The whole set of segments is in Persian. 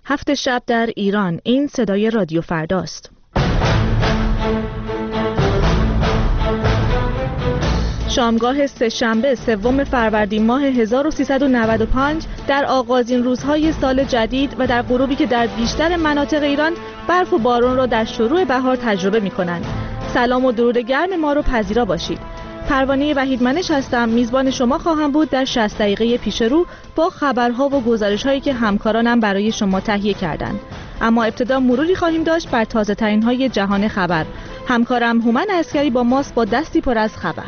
7 شب در ایران. این صدای رادیو فرداست. شامگاه سه‌شنبه سوم فروردین ماه 1395 در آغازین روزهای سال جدید و در غروبی که در بیشتر مناطق ایران برف و باران را در شروع بهار تجربه می‌کنند. سلام و درود گرم ما رو پذیرا باشید. پروانه وحیدمنش هستم، میزبان شما خواهم بود در 60 دقیقه پیش رو با خبرها و گزارش‌هایی که همکارانم برای شما تهیه کردند. اما ابتدا مروری خواهیم داشت بر تازه‌ترین‌های جهان خبر. همکارم هومن عسکری با ماست با دستی پر از خبر.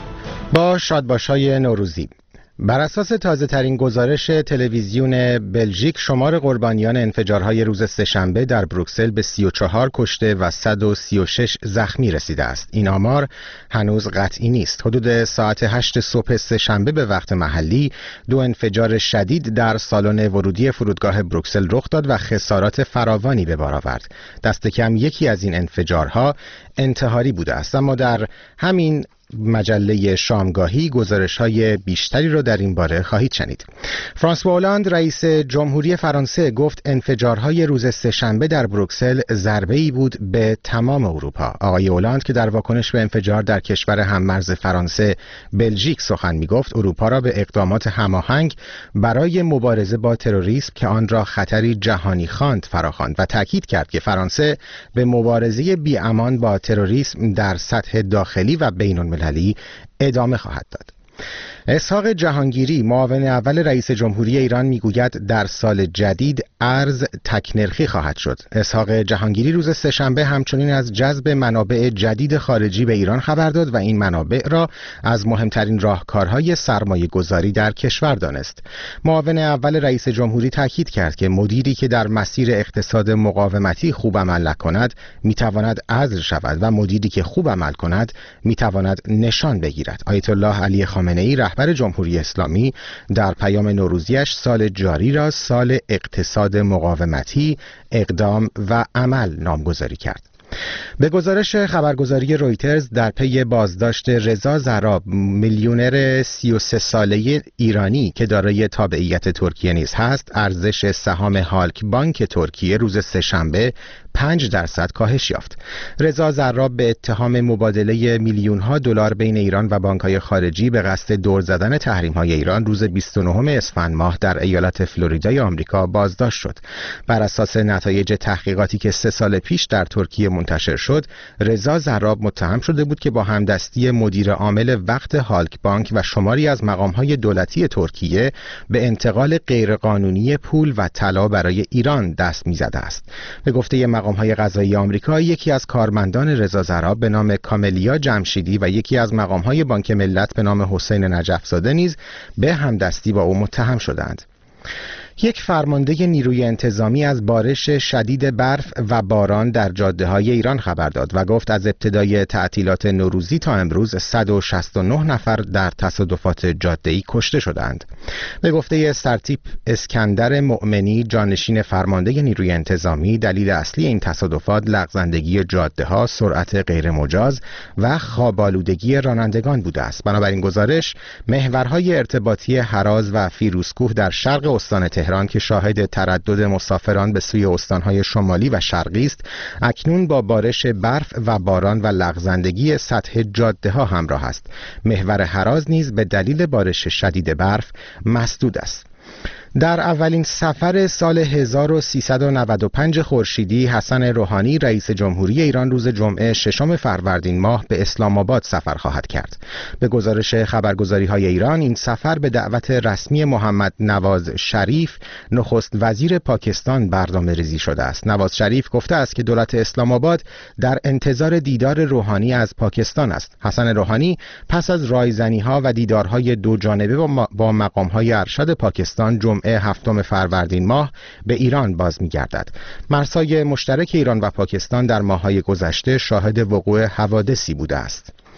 با شادباش‌های نوروزی. بر اساس تازه‌ترین گزارش تلویزیون بلژیک، شمار قربانیان انفجارهای روز سه‌شنبه در بروکسل به 34 کشته و 136 زخمی رسیده است. این آمار هنوز قطعی نیست. حدود ساعت 8 صبح سه‌شنبه به وقت محلی 2 انفجار شدید در سالن ورودی فرودگاه بروکسل رخ داد و خسارات فراوانی به بار آورد. دست کم یکی از این انفجارها انتحاری بوده است، اما در همین مجله شامگاهی گزارش‌های بیشتری را در این باره خواهید شنید. فرانسوا هولند رئیس جمهوری فرانسه گفت انفجارهای روز سه‌شنبه در بروکسل ضربه‌ای بود به تمام اروپا. آقای هولند که در واکنش به انفجار در کشور هممرز فرانسه بلژیک سخن می‌گفت، اروپا را به اقدامات هماهنگ برای مبارزه با تروریسم که آن را خطری جهانی خواند فراخواند و تاکید کرد که فرانسه به مبارزه بی‌امان با تروریسم در سطح داخلی و بین‌المللی ادامه خواهد داد. اسحاق جهانگیری، معاون اول رئیس جمهوری ایران، میگوید در سال جدید ارز تک‌نرخی خواهد شد. اسحاق جهانگیری روز سه‌شنبه همچنین از جذب منابع جدید خارجی به ایران خبر داد و این منابع را از مهمترین راهکارهای سرمایه‌گذاری در کشور دانست. معاون اول رئیس جمهوری تاکید کرد که مدیری که در مسیر اقتصاد مقاومتی خوب عمل نکند میتواند عزل شود و مدیری که خوب عمل کند میتواند نشان بگیرد. آیت الله علی خامنه‌ای رهبر جمهوری اسلامی در پیام نوروزیش سال جاری را سال اقتصاد مقاومتی، اقدام و عمل نامگذاری کرد. به گزارش خبرگزاری رویترز، در پی بازداشت رضا زراب، میلیونر 33 ساله ایرانی که دارای تابعیت ترکیه نیز هست، ارزش سهام هالک بانک ترکیه روز سه‌شنبه 5% کاهش یافت. رضا زراب به اتهام مبادله میلیون‌ها دلار بین ایران و بانک‌های خارجی به قصد دور زدن تحریم‌های ایران روز 29 اسفند ماه در ایالت فلوریدای آمریکا بازداشت شد. بر اساس نتایج تحقیقاتی که 3 سال پیش در ترکیه منتشر شد، رضا زراب متهم شده بود که با همدستی مدیر عامل وقت هالک بانک و شماری از مقام‌های دولتی ترکیه به انتقال غیرقانونی پول و طلا برای ایران دست می‌زده است. به گفته مقام‌های قضایی آمریکا، یکی از کارمندان رضا زراب به نام کاملیا جمشیدی و یکی از مقام‌های بانک ملت به نام حسین نجف‌زاده نیز به همدستی با او متهم شدند. یک فرمانده نیروی انتظامی از بارش شدید برف و باران در جاده‌های ایران خبر داد و گفت از ابتدای تعطیلات نوروزی تا امروز 169 نفر در تصادفات جاده‌ای کشته شدند. به گفته سرتیپ اسکندر مؤمنی، جانشین فرمانده نیروی انتظامی، دلیل اصلی این تصادفات لغزندگی جاده‌ها، سرعت غیرمجاز و خواب‌آلودگی رانندگان بوده است. بنابراین گزارش، محورهای ارتباطی هراز و فیروزکوه در شرق استان تهران که شاهد تردد مسافران به سوی استانهای شمالی و شرقی است، اکنون با بارش برف و باران و لغزندگی سطح جاده ها همراه است. محور هراز نیز به دلیل بارش شدید برف مسدود است. در اولین سفر سال 1395 خورشیدی، حسن روحانی رئیس جمهوری ایران روز جمعه 6 فروردین ماه به اسلام آباد سفر خواهد کرد. به گزارش خبرگزاری‌های ایران، این سفر به دعوت رسمی محمد نواز شریف، نخست وزیر پاکستان، برنامه‌ریزی شده است. نواز شریف گفته است که دولت اسلام آباد در انتظار دیدار روحانی از پاکستان است. حسن روحانی پس از رایزنی‌ها و دیدارهای دو جانبه با مقام‌های ارشد پاکستان جمعه 7 فروردین ماه به ایران باز می‌گردد. مرزهای مشترک ایران و پاکستان در ماه‌های گذشته شاهد وقوع حوادثی بوده است.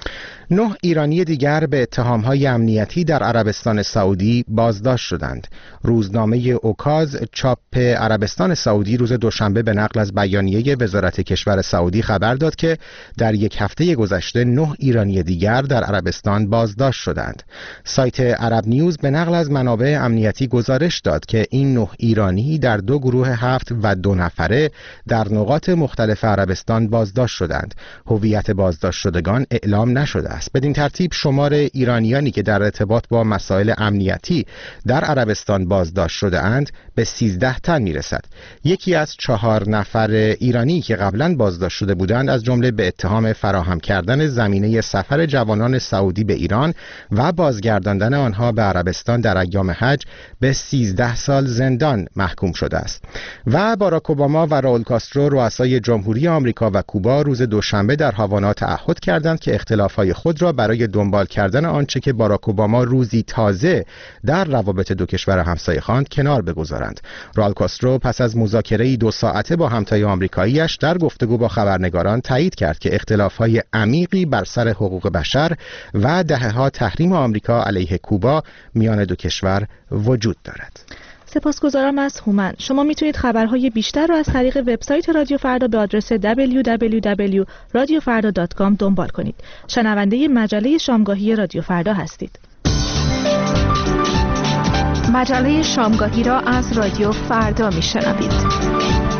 9 ایرانی دیگر به اتهام‌های امنیتی در عربستان سعودی بازداشت شدند. روزنامه اوکاز چاپ عربستان سعودی روز دوشنبه به نقل از بیانیه وزارت کشور سعودی خبر داد که در یک هفته گذشته 9 ایرانی دیگر در عربستان بازداشت شدند. سایت عرب نیوز به نقل از منابع امنیتی گزارش داد که این 9 ایرانی در 2 گروه 7 و 2 نفره در نقاط مختلف عربستان بازداشت شدند. هویت بازداشت شدگان اعلام نشده است. بدین ترتیب شمار ایرانیانی که در ارتباط با مسائل امنیتی در عربستان بازداشت شده اند به 13 تن میرسد. یکی از 4 نفر ایرانی که قبلا بازداشت شده بودند از جمله به اتهام فراهم کردن زمینه سفر جوانان سعودی به ایران و بازگرداندن آنها به عربستان در ایام حج به 13 سال زندان محکوم شده است. و باراک اوباما و راول کاسترو رؤسای جمهوری آمریکا و کوبا روز دوشنبه در هاوانا تعهد کردند که اختلافات خود را برای دنبال کردن آنچه که باراک اوباما روزی تازه در روابط دو کشور همسایه خواند کنار بگذارند. راول کاسترو پس از مذاکره‌ای 2 ساعته با همتای آمریکایی‌اش در گفتگو با خبرنگاران تایید کرد که اختلاف‌های عمیقی بر سر حقوق بشر و دهه‌ها تحریم آمریکا علیه کوبا میان دو کشور وجود دارد. سپاسگزارم از هومن. شما میتونید خبرهای بیشتر رو از طریق وبسایت رادیو فردا به آدرس www.radiofarda.com دنبال کنید. شنونده مجله شامگاهی رادیو فردا هستید. مجله شامگاهی را از رادیو فردا میشنوید.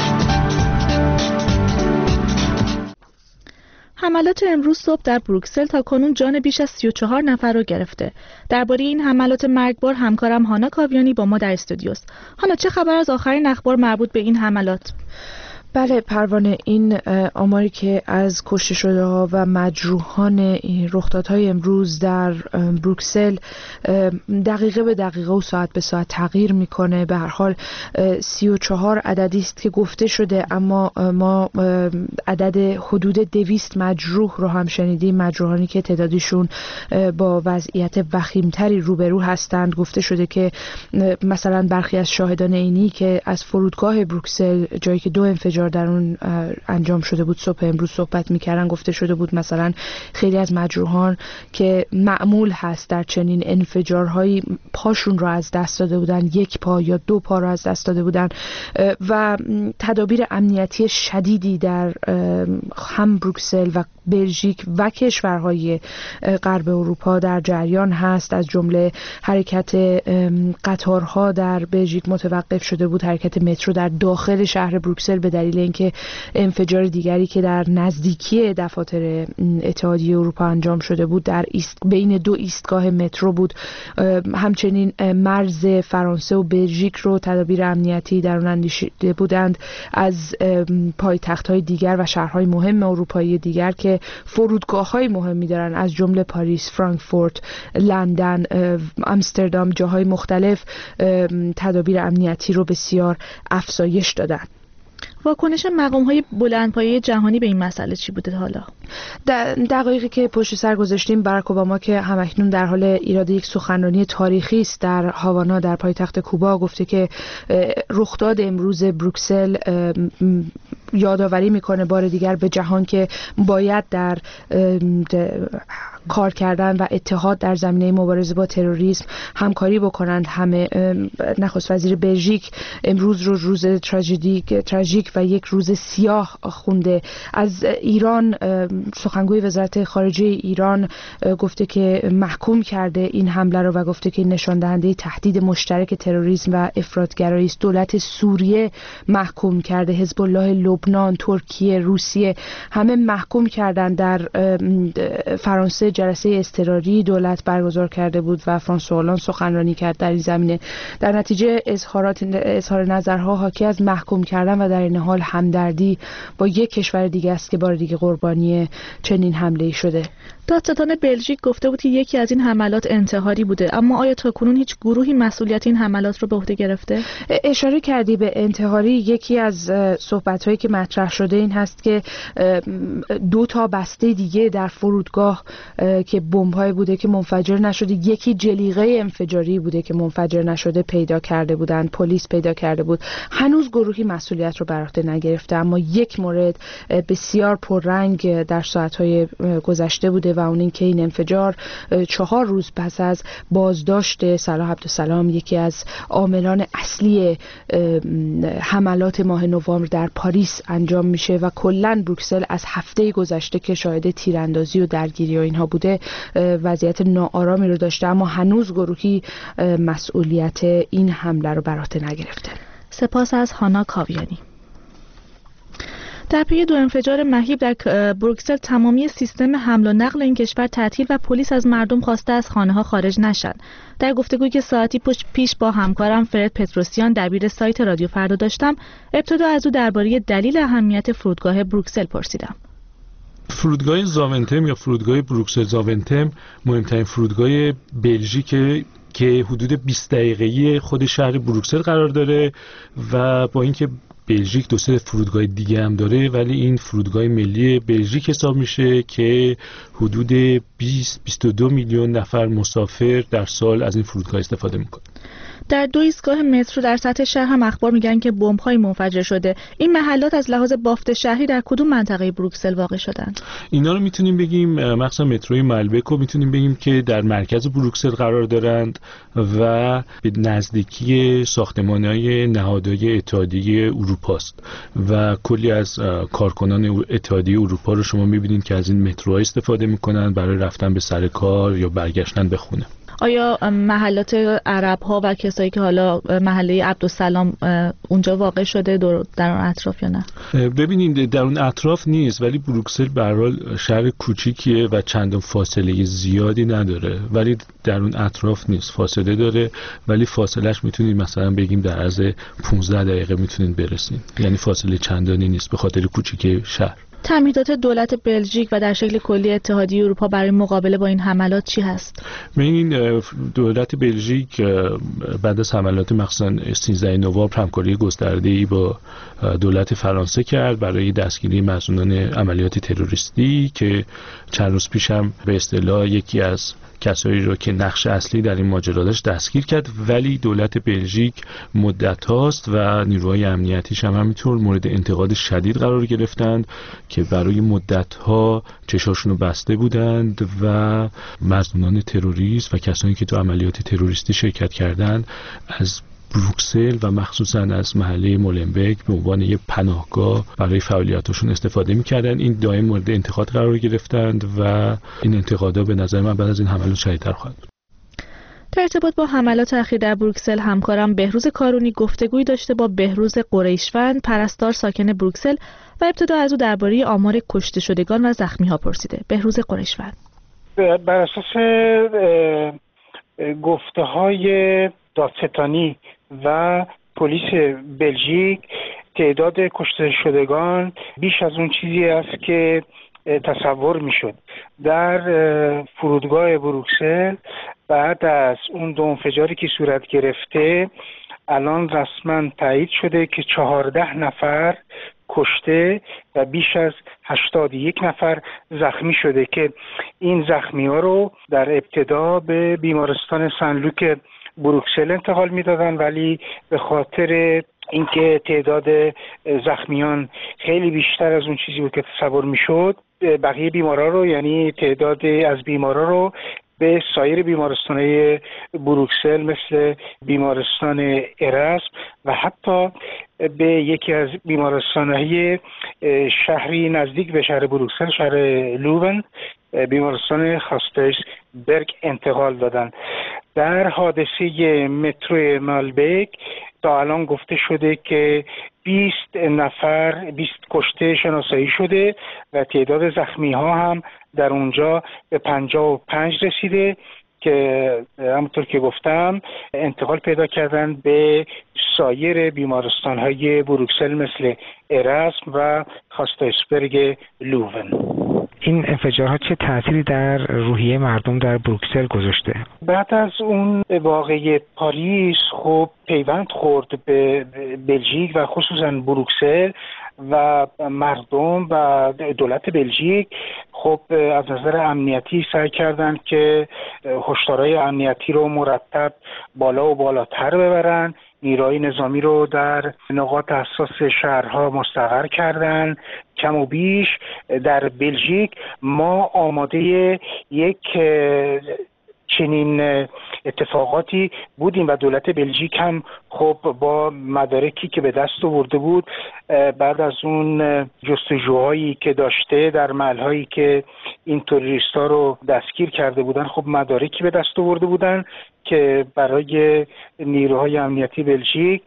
حملات امروز صبح در بروکسل تا کنون جان بیش از 34 نفر را گرفته. درباره این حملات مرگبار همکارم هانا کاویانی با ما در استودیوست. هانا، چه خبر از آخرین اخبار مربوط به این حملات؟ بله پروانه، این آماری که از کشته شده ها و مجروحان رخدادهای امروز در بروکسل دقیقه به دقیقه و ساعت به ساعت تغییر میکنه. به هر حال 34 عددی است که گفته شده، اما ما عدد حدود 200 مجروح رو هم شنیدیم، مجروحانی که تعدادشون با وضعیت وخیمتری روبرو هستند. گفته شده که مثلا برخی از شاهدان عینی که از فرودگاه بروکسل، جایی که 2 انفجار در اون انجام شده بود، صبح امروز صحبت میکردن، گفته شده بود مثلا خیلی از مجروحان که معمول هست در چنین انفجارهایی پاشون را از دست داده بودن، 1 پا یا 2 پا را از دست داده بودن و تدابیر امنیتی شدیدی در هم بروکسل و بلژیک و کشورهای غرب اروپا در جریان هست. از جمله حرکت قطارها در بلژیک متوقف شده بود، حرکت مترو در داخل شهر بروکسل به دلیل اینکه انفجار دیگری که در نزدیکی دفاتر اتحادیه اروپا انجام شده بود در بین 2 ایستگاه مترو بود. همچنین مرز فرانسه و بلژیک رو تدابیر امنیتی در اون اندیشیده بودند. از پایتخت‌های دیگر و شهرهای مهم اروپایی دیگر که فرودگاه‌های مهمی دارن، از جمله پاریس، فرانکفورت، لندن، آمستردام، جاهای مختلف تدابیر امنیتی رو بسیار افزایش دادن. واکنش مقام‌های بلندپایه جهانی به این مسئله چی بوده حالا؟ دقایقی که پشت سر گذاشتیم، باراک اوباما که همکنون در حال ایراد یک سخنرانی تاریخی است در هاوانا در پایتخت کوبا، گفته که رخداد امروز بروکسل یادآوری میکنه بار دیگر به جهان که باید در کار کردن و اتحاد در زمینه مبارزه با تروریسم همکاری بکنند. همه نخست وزیر بلژیک امروز رو روز تراژیک و یک روز سیاه خونده. از ایران سخنگوی وزارت خارجه ایران گفته که محکوم کرده این حمله رو و گفته که نشان دهنده تهدید مشترک تروریسم و افراطگرایی است. دولت سوریه محکوم کرده، حزب الله لبنان، ترکیه، روسیه همه محکوم کردن. در فرانسه جلسه اضطراری دولت برگزار کرده بود و فرانسوا هولند سخنرانی کرد در این زمینه. در نتیجه اظهار نظرها حاکی از محکوم کردن و در این حال همدردی با یک کشور دیگه است که بار دیگه قربانی چنین حمله‌ای شده. دادستان بلژیک گفته بود که یکی از این حملات انتحاری بوده، اما آیا تا کنون هیچ گروهی مسئولیت این حملات رو به عهده گرفته؟ اشاره کردی به انتحاری. یکی از صحبت‌هایی که مطرح شده این هست که 2 تا بسته دیگه در فرودگاه که بمب‌های بوده که منفجر نشده، یکی جلیقه انفجاری بوده که منفجر نشده پیدا کرده بودن، پلیس پیدا کرده بود. هنوز گروهی مسئولیت رو بر عهده نگرفته، اما یک مورد بسیار پررنگ در ساعت‌های گذشته بوده و اون این که این انفجار 4 روز پس از بازداشت صلاح عبدالسلام، یکی از عاملان اصلی حملات ماه نوامبر در پاریس انجام میشه و کلاً بروکسل از هفته گذشته که شاهد تیراندازی و درگیری و اینها بوده وضعیت ناآرامی رو داشته، اما هنوز گروهی مسئولیت این حمله رو بر عهده نگرفته. سپاس از هانا کاویانی. در پی 2 انفجار مهیب در بروکسل تمامی سیستم حمل و نقل این کشور تعطیل و پلیس از مردم خواسته از خانه‌ها خارج نشن. در گفتگویی که ساعتی پیش با همکارم فرد پتروسیان دبیر سایت رادیو فردا داشتم، ابتدا از او درباره دلیل اهمیت فرودگاه بروکسل پرسیدم. فرودگاه زاونتم یا فرودگاه بروکسل زاونتم مهمترین فرودگاه بلژیکه که حدود 20 دقیقه‌ای خود شهر بروکسل قرار داره و با اینکه بلژیک 2-3 فرودگاه دیگه هم داره، ولی این فرودگاه ملی بلژیک حساب میشه که حدود 20-22 میلیون نفر مسافر در سال از این فرودگاه استفاده میکنه. در 2 ایستگاه مترو در سطح شهر هم اخبار میگن که بمب‌های منفجر شده. این محلات از لحاظ بافت شهری در کدوم منطقه بروکسل واقع شدن؟ اینا رو میتونیم بگیم مثلا متروی مالبک رو میتونیم بگیم که در مرکز بروکسل قرار دارند و به نزدیکی ساختمان‌های نهادهای اتحادیه اروپا است و کلی از کارکنان اتحادیه اروپا رو شما میبینید که از این متروها استفاده میکنن برای رفتن به سر کار یا برگشتن به خونه. آیا محلات عرب‌ها و کسایی که حالا محله عبدالسلام اونجا واقع شده در اون اطراف یا نه؟ ببینید در اون اطراف نیست، ولی بروکسل به هر حال شهر کوچیکیه و چندان فاصله زیادی نداره، ولی در اون اطراف نیست، فاصله داره ولی فاصلهش میتونید مثلا بگیم در عرض 15 دقیقه میتونید برسید، یعنی فاصله چندانی نیست به خاطر کوچیکی شهر. تمهیدات دولت بلژیک و در شکل کلی اتحادیه اروپا برای مقابله با این حملات چی هست؟ این دولت بلژیک بعد از حملات مخصوصا 13 نوامبر همکاری گسترده‌ای با دولت فرانسه کرد برای دستگیری مسئولان عملیات تروریستی که چند روز پیش هم به اصطلاح یکی از کسایی رو که نقش اصلی در این ماجرا داشت دستگیر کرد، ولی دولت بلژیک مدت هاست و نیروهای امنیتیش هم همینطور مورد انتقاد شدید قرار گرفتند که برای مدت ها چشاشون رو بسته بودند و مظنونان تروریست و کسانی که تو عملیات تروریستی شرکت کردند از بروکسل و مخصوصا از محله مولنبک به عنوان یک پناهگاه برای فعالیتاشون استفاده می‌کردن. این دائم مورد انتقاد قرار گرفتند و این انتقادها به نظر من بعد از این حملات شدیدتر خواهد بود. در ارتباط با حملات اخیر در بروکسل همکارم بهروز کارونی گفتگویی داشته با بهروز قریشوند، پرستار ساکن بروکسل و ابتدا از او درباره آمار کشته شدگان و زخمی‌ها پرسیده. بهروز قریشوند: بر اساس گفته‌های دادستانی و پلیس بلژیک تعداد کشته شدگان بیش از اون چیزی است که تصور میشد. در فرودگاه بروکسل بعد از اون 2 انفجاری که صورت گرفته الان رسما تایید شده که 14 نفر کشته و بیش از 81 نفر زخمی شده که این زخمی ها رو در ابتدا به بیمارستان سن لوک بروکسل انتقال میدادن، ولی به خاطر اینکه تعداد زخمیان خیلی بیشتر از اون چیزی بود که تصور میشد، بقیه بیمارا رو یعنی تعداد از بیمارا رو به سایر بیمارستان‌های بروکسل مثل بیمارستان اراسم و حتی به یکی از بیمارستان‌های شهری نزدیک به شهر بروکسل، شهر لوون، بیمارستان خاستایس برگ انتقال دادن. در حادثه مترو مالبک تا الان گفته شده که 20 کشته شناسایی شده و تعداد زخمی ها هم در اونجا به 55 رسیده که همونطور که گفتم انتقال پیدا کردن به سایر بیمارستان های بروکسل مثل اراسم و خاستایسبرگ لوون. این انفجارها چه تأثیری در روحیه مردم در بروکسل گذاشته؟ بعد از اون واقعه پاریس خب پیوند خورد به بلژیک و خصوصا بروکسل و مردم و دولت بلژیک خب از نظر امنیتی سعی کردن که هشدارهای امنیتی رو مرتب بالا و بالاتر ببرن، نیروهای نظامی رو در نقاط حساس شهرها مستقر کردن. کم و بیش در بلژیک ما آماده یک چنین اتفاقاتی بودیم و دولت بلژیک هم خب با مدارکی که به دست آورده بود بعد از اون جستجوهایی که داشته در محلهایی که این تروریستا رو دستگیر کرده بودن، خب مدارکی به دست آورده بودن که برای نیروهای امنیتی بلژیک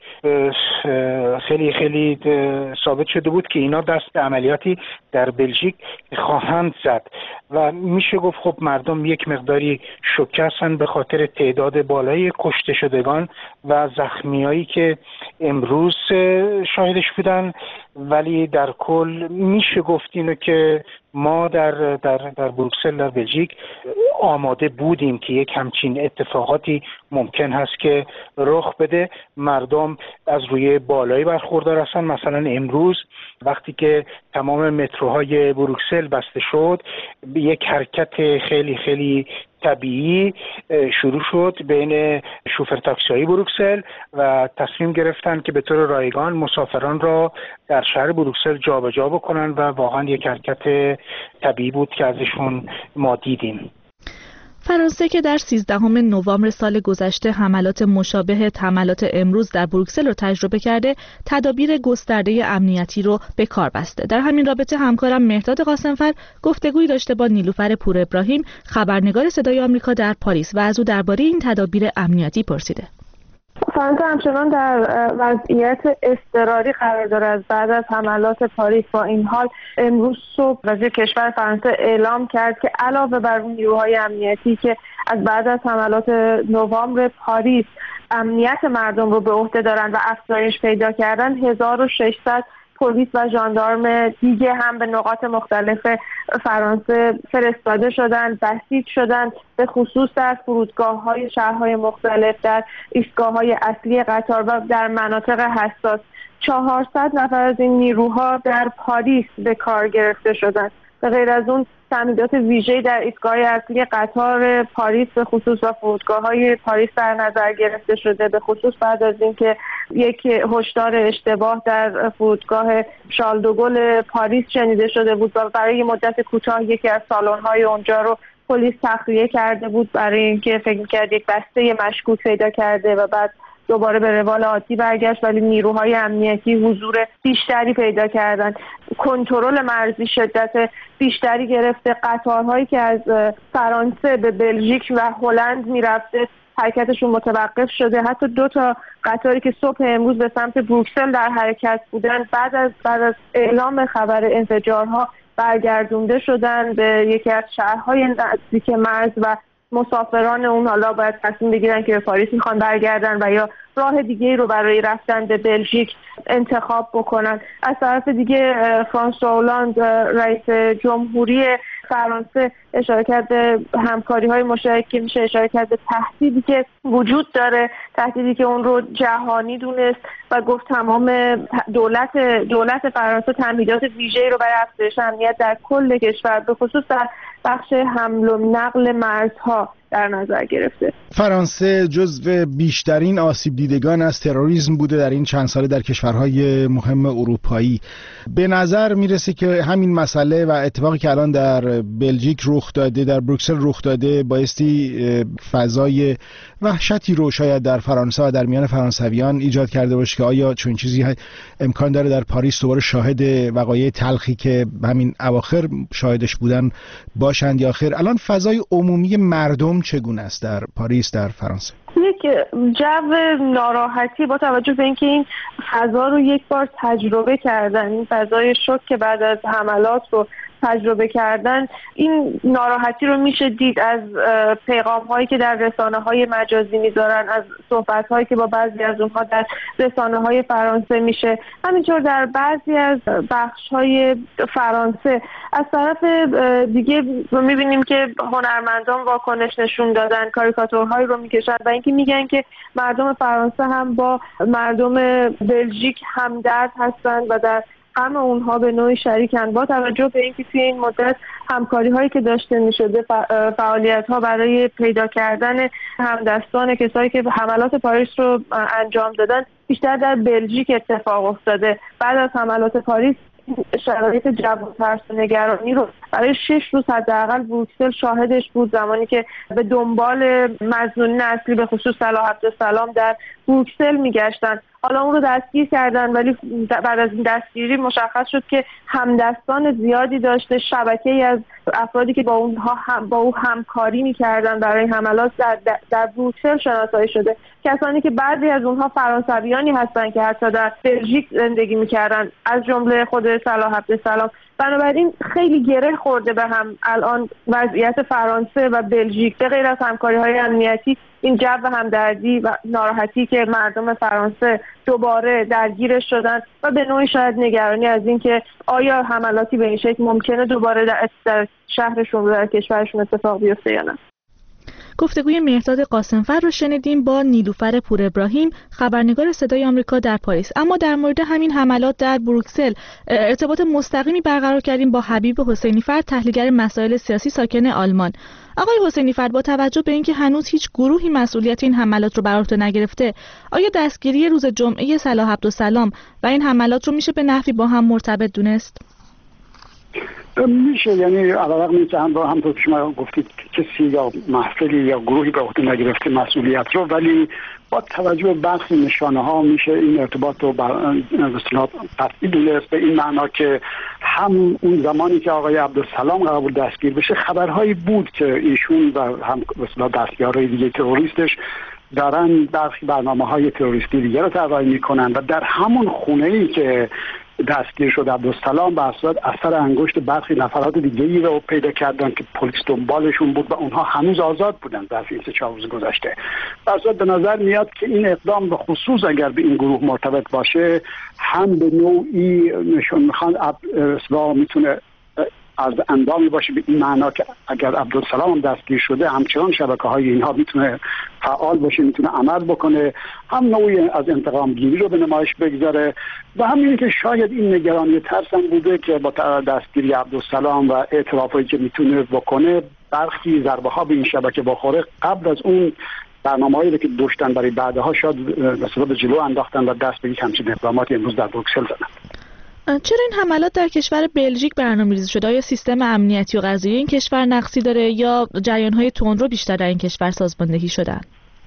خیلی خیلی ثابت شده بود که اینا دست به عملیاتی در بلژیک خواهند زد و میشه گفت خب مردم یک مقداری شوکه هستن به خاطر تعداد بالای کشته شدگان و زخمیایی که امروز شاهدش بودن. ولی در کل میشه گفت اینو که ما در بروکسل در بلژیک آماده بودیم که یک همچین اتفاقاتی ممکن هست که رخ بده. مردم از روی بالایی برخوردار هستن. مثلا امروز وقتی که تمام متروهای بروکسل بسته شد، یک حرکت خیلی خیلی طبیعی شروع شد بین شوفر تاکسی‌های بروکسل و تصمیم گرفتن که به طور رایگان مسافران را در شهر بروکسل جابجا بکنن و واقعا یک حرکت طبیعی بود که ازشون ما دیدیم. فرانسه که در 13 نوامبر سال گذشته حملات مشابه حملات امروز در بروکسل رو تجربه کرده، تدابیر گسترده امنیتی رو به کار بسته. در همین رابطه همکارم مهرداد قاسمفر گفتگویی داشته با نیلوفر پور ابراهیم، خبرنگار صدای آمریکا در پاریس و از او درباره این تدابیر امنیتی پرسیده. فرانسه همچنان در وضعیت اضطراری قرار دارد بعد از حملات پاریس. با این حال امروز صبح وزیر کشور فرانسه اعلام کرد که علاوه بر نیروهای امنیتی که از بعد از حملات نوامبر پاریس امنیت مردم رو به عهده دارند و افزایش پیدا کردن، 1600 پلیس و ژاندارم دیگه هم به نقاط مختلف فرانسه فرستاده شدند، بسیج شدند، به خصوص در فرودگاه‌های شهرهای مختلف، در ایستگاه‌های اصلی قطار و در مناطق حساس. 400 نفر از این نیروها در پاریس به کار گرفته شدند. به غیر از اون تامینات ویژه‌ای در ایستگاه اصلی قطار پاریس به خصوص و فرودگاه‌های پاریس در نظر گرفته شده، به خصوص بعد از اینکه یک هشدار اشتباه در فرودگاه شارل دوگل پاریس شنیده شده بود و برای مدت کوتاه یکی از سالن‌های اونجا رو پلیس تخلیه کرده بود برای اینکه فکر می‌کرد یک بسته مشکوک پیدا کرده و بعد دوباره به روال عادی برگشت. ولی نیروهای امنیتی حضور بیشتری پیدا کردند، کنترل مرزی شدت بیشتری گرفته. قطارهایی که از فرانسه به بلژیک و هلند میرفته حرکتشون متوقف شده. حتی 2 تا قطاری که صبح امروز به سمت بروکسل در حرکت بودند بعد از اعلام خبر انفجارها برگردونده شدن به یکی از شهرهای نزدیک مرز و مسافران اون حالا باید تصمیم بگیرن که به پاریس میخوان برگردن و یا راه دیگه رو برای رفتن به بلژیک انتخاب بکنن. از طرف دیگه فرانسوا هولند رئیس جمهوری فرانسه اشاره کرد به همکاری‌های مشترک که میشه، اشاره کرد به تهدیدی که وجود داره، تهدیدی که اون رو جهانی دونست و گفت تمام دولت فرانسه تمهیدات ویژه‌ای رو برای افزایش امنیت در کل کشور به خصوص در بخش حمل و نقل مرزها در نظر گرفته. فرانسه جزو بیشترین آسیب دیدگان از تروریسم بوده در این چند ساله در کشورهای مهم اروپایی. به نظر میرسه که همین مسئله و اتفاقی که الان در بلژیک رخ داده، در بروکسل رخ داده، بایستی فضای وحشتی رو شاید در فرانسه و در میان فرانسویان ایجاد کرده باشه که آیا چون چیزی امکان داره در پاریس دوباره شاهد وقایع تلخی که همین اواخر شاهدش بودن باشند یا خیر. الان فضای عمومی مردم چگونه است در پاریس، در فرانسه؟ یک جو ناراحتی با توجه به اینکه این فضا رو یک بار تجربه کردن، این فضای شوک که بعد از حملات رو تجربه کردن، این ناراحتی رو میشه دید از پیغام هایی که در رسانه های مجازی میذارن، از صحبت هایی که با بعضی از اونها در رسانه های فرانسه میشه، همینطور در بعضی از بخش های فرانسه. از طرف دیگه میبینیم که هنرمندان واکنش نشون دادن، کاریکاتورهایی رو میکشن و اینکه میگن که مردم فرانسه هم با مردم بلژیک همدرد هستند و در غم اونها به نوعی شریکن. با توجه به اینکه توی این مدت همکاری هایی که داشته می‌شده، فعالیت ها برای پیدا کردن همدستان کسایی که حملات پاریس رو انجام دادن بیشتر در بلژیک اتفاق افتاده. بعد از حملات پاریس شرایط جو و ترس و نگرانی رو برای 6 روز حداقل بروکسل شاهدش بود، زمانی که به دنبال مظنونین اصلی به خصوص صلاح عبدالسلام در بروکسل میگشتن. حالا اون رو دستگیر کردن، ولی بعد از این دستگیری مشخص شد که همدستان زیادی داشته. شبکه‌ای از افرادی که با او همکاری میکردن برای حملات در بروکسل شناسایی شده، کسانی که بعضی از اونها فرانسویانی هستند که حتی در بلژیک زندگی میکردن، از جمله خود صلاح عبدالسلام. بنابراین خیلی گره خورده به هم الان وضعیت فرانسه و بلژیک. به غیر از همکاری‌های امنیتی، این جو همدردی و ناراحتی که مردم فرانسه دوباره درگیرش شدن و به نوعی شاید نگرانی از این که آیا حملاتی به این شکل ممکنه دوباره در شهرشون و در کشورشون اتفاق بیفته یا نه. گفتگوی مهرداد قاسمفر رو شنیدیم با نیلوفر پور ابراهیم، خبرنگار صدای آمریکا در پاریس. اما در مورد همین حملات در بروکسل ارتباط مستقیمی برقرار کردیم با حبیب حسینیفر، تحلیلگر مسائل سیاسی ساکن آلمان. آقای حسینیفر، با توجه به اینکه هنوز هیچ گروهی مسئولیت این حملات رو بر عهده نگرفته، آیا دستگیری روز جمعه صلاح عبدالسلام و این حملات رو میشه به نحوی با هم مرتبط دونست؟ میشه، یعنی علیرغم اینکه همونطور که شما گفتید کسی یا محفلی یا گروهی به عهده نگرفته مسئولیت رو، ولی با توجه به برخی نشانه ها میشه این ارتباط رو به اصطلاح قطعی دونست، به این معنا که هم اون زمانی که آقای عبدالسلام قرار بود دستگیر بشه خبرهایی بود که ایشون و هم به اصطلاح دستیارای دیگه تروریستش دارن برخی برنامه‌های تروریستی دیگه رو طراحی میکنن و در همون خونه‌ای که دستگیر شد عبدالسلام به اثر انگشت برخی نفرات دیگه‌ای رو پیدا کردن که پلیس دنبالشون بود و اونها هنوز آزاد بودن در این 3-4 روز گذشته. به نظر میاد که این اقدام به خصوص اگر به این گروه مرتبط باشه هم به نوعی نشون میخوان اصلا میتونه از اندامی باشه به این معنا که اگر عبدالسلام دستگیر شده همچنان شبکه‌های اینها میتونه فعال باشه، میتونه عمل بکنه، هم نوعی از انتقام گیری رو به نمایش بگذاره و همین که شاید این نگرانی ترس هم بوده که با دستگیری عبدالسلام و اعترافایی که میتونه بکنه برخی ضربه ها به این شبکه بخوره قبل از اون برنامه‌هایی که داشتن برای بعدها شاید مثلا به جلو انداختن و دست به یک همچین اقداماتی امروز در بروکسل زدن. چرا این حملات در کشور بلژیک برنامه‌ریزی شده؟ آیا سیستم امنیتی و قضایی این کشور نقصی داره یا جریان‌های تندرو بیشتر در این کشور سازماندهی شدن؟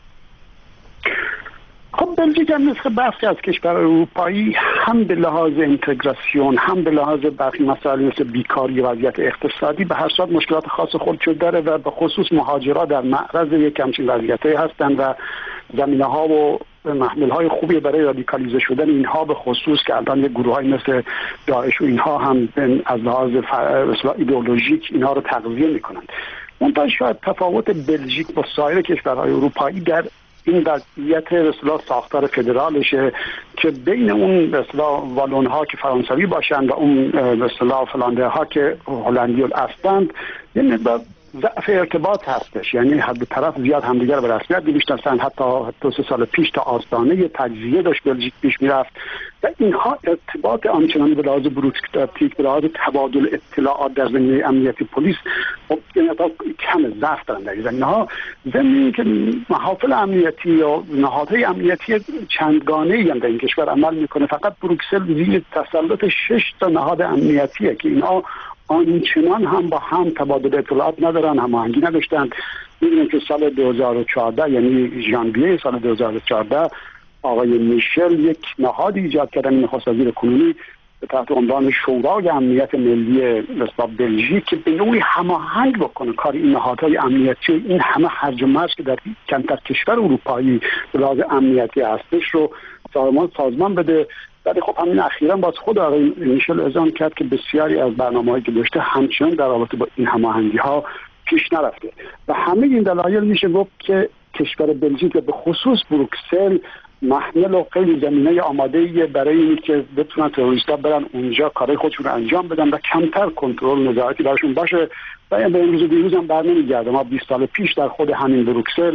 خب بلژیک هم مثل برخی از کشور اروپایی هم به لحاظ اینتگراسیون هم به لحاظ برخی مسائل مثل بیکاری و وضعیت اقتصادی به هر صورت مشکلات خاص خودشو داره و به خصوص مهاجرا در معرض یک همچین وضعیتی هستند و زمینه‌ها و محمل‌های خوبی برای رادیکالیزه شدن اینها به خصوص که الان یک گروه‌های مثل داعش و اینها هم از لحاظ ایدئولوژیک اینها رو تغذیه می‌کنند. منتها شاید تفاوت بلژیک با سایر کشورهای اروپایی در این وضعیت اصطلاح ساختار فدرالشه که بین اون اصطلاح والون‌ها که فرانسوی باشند و اون اصطلاح فلاندرها که هلندی الاصلند یه مقدار ضعف ارتباط هستش، یعنی هر دو طرف زیاد همدیگر به رسمیت نمی‌شناسن. حتی 2-3 سال پیش تا آستانه تجزیه داشت بلژیک پیش میرفت و اینها ارتباط آنچنانی به لحاظ بروکراتیک، به لحاظ تبادل اطلاعات در زمینه امنیتی پلیس کم ضعف دارن در زمینه‌ها. زمینی که محافل امنیتی یا نهادهای امنیتی چندگانه‌ای هم در این کشور عمل میکنه، فقط بروکسل زیر تسلط 6 تا نهاد امنیتیه که اینها آنچنان هم با هم تبادل اطلاعات ندارن، هماهنگی نداشتن. می‌دونیم که سال 2014 یعنی ژانویه سال 2014 آقای میشل یک نهاد ایجاد کردن، نخست وزیر کنونی، به تحت عنوان شورای امنیت ملی بلژیک که به نوعی هماهنگ بکنه کار این نهادهای امنیتی، این همه هرج و مرج که در کمتر کشور اروپایی به لحاظ امنیتی هستش رو سازمان بده. ولی خب همین اخیراً باز خود آقای میشل اعلام کرد که بسیاری از برنامه‌هایی که داشته همچنان در رابطه با این هماهنگی‌ها پیش نرفته و همه این دلایل میشه گفت که کشور بلژیک و به خصوص بروکسل محمل و خیلی زمینه آماده‌ای برای اینکه بتونن تروریست‌ها برن اونجا کارهای خودشون رو انجام بدن و کمتر کنترل نظارتی براشون باشه و به امروز دیروز هم برنمیگرده. ما 20 سال پیش در خود همین بروکسل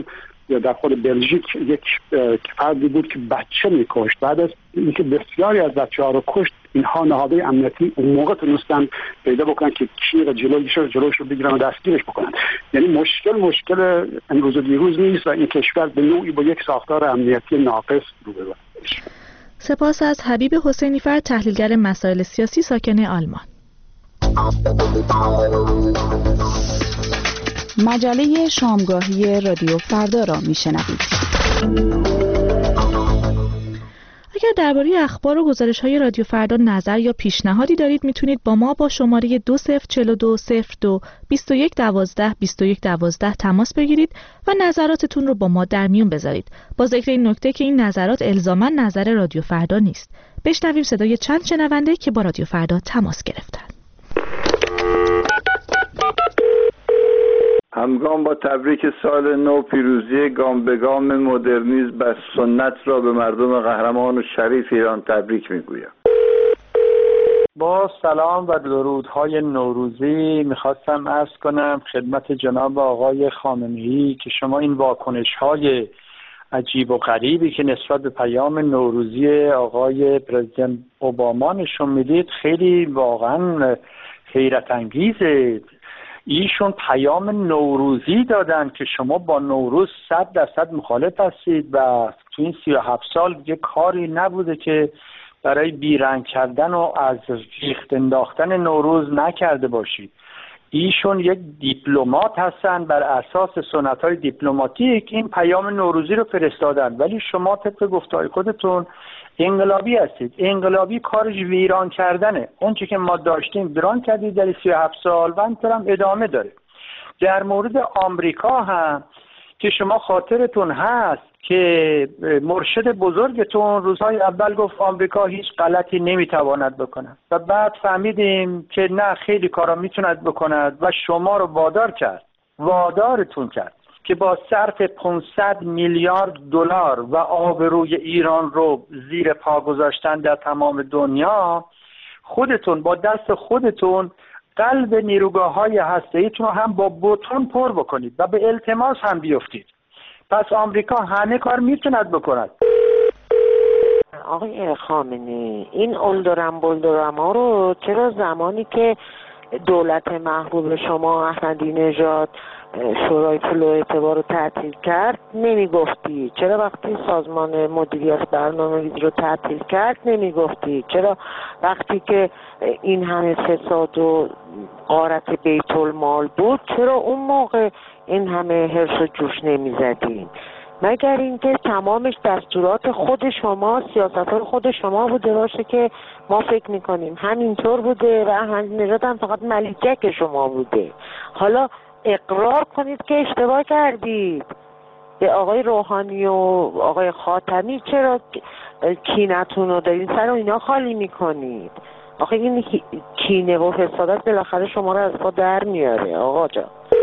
یا در خود بلژیک یک فردی بود که بچه میکشت. بعد از اینکه بسیاری از بچه‌ها رو کشت، اینها نهادهای امنیتی اون موقع تونستن پیدا بکنن که کی رو جلوش رو بگیرن و دستگیرش بکنن. یعنی مشکل امروز و دیروز نیست و این کشور به نوعی با یک ساختار امنیتی ناقص روبرو است. سپاس از حبیب حسینی فرد، تحلیلگر مسائل سیاسی ساکن آلمان. مجله شامگاهی رادیو فردا را میشنوید. اگر درباره اخبار و گزارش‌های رادیو فردا نظر یا پیشنهادی دارید، میتونید با ما با شماره 204202 2112 2112 تماس بگیرید و نظراتتون رو با ما در میون بذارید. با ذکر این نکته که این نظرات الزاماً نظر رادیو فردا نیست. بشنویم صدای چند شنونده که با رادیو فردا تماس گرفتن. همگام با تبریک سال نو، پیروزی گام به گام مدرنیسم و سنت را به مردم قهرمان و شریف ایران تبریک میگویم. با سلام و درودهای نوروزی میخواستم عرض کنم خدمت جناب آقای خامنه‌ای که شما این واکنش‌های عجیب و غریبی که نسبت به پیام نوروزی آقای پرزیدنت اوباما نشون میدید خیلی واقعا حیرت انگیزه. ایشون پیام نوروزی دادن که شما با نوروز 100% مخالف هستید و تو این 37 سال یه کاری نبوده که برای بیرنگ کردن و از ریخت انداختن نوروز نکرده باشید. ایشون یک دیپلمات هستن، بر اساس سنت‌های دیپلماتیک این پیام نوروزی رو فرستادن، ولی شما طبق گفته‌های خودتون انقلابی هستید. انقلابی کارش ویران کردنه. اون چی که ما داشتیم ویران کردید در 37 سال و همینطورم ادامه داره. در مورد آمریکا هم که شما خاطرتون هست که مرشد بزرگتون روزهای اول گفت آمریکا هیچ غلطی نمیتواند بکند و بعد فهمیدیم که نه، خیلی کارا میتوند بکند و شما رو وادارتون کرد که با صرف 500 میلیارد دلار و آبروی ایران رو زیر پا گذاشتن در تمام دنیا، خودتون با دست خودتون قلب نیروگاه‌های هسته‌ایتون رو هم با بتون پر بکنید و به التماس هم بیفتید. پس آمریکا همه کار میتوند بکند. آقای خامنه‌ای، این بلدرم ها رو چرا زمانی که دولت محبوب شما احمدی نژاد شورای پول و اعتبار رو تعطیل کرد نمیگفتی؟ چرا وقتی سازمان مدیریت برنامه‌ریزی رو تعطیل کرد نمیگفتی؟ چرا وقتی که این همه فساد و غارت بیت المال بود چرا اون موقع این همه حرص و جوش نمیزدین؟ مگر اینکه تمامش دستورات خود شما، سیاست‌های خود شما بوده باشه که ما فکر میکنیم همینطور بوده و احمدی نژاد هم فقط ملیکک شما بوده. حالا اقرار کنید که اشتباه کردید. به آقای روحانی و آقای خاتمی چرا کینتون رو دارین سر اینا خالی میکنید؟ آخه این کینه و حسادت بالاخره شما رو از پا در میاره آقا جان.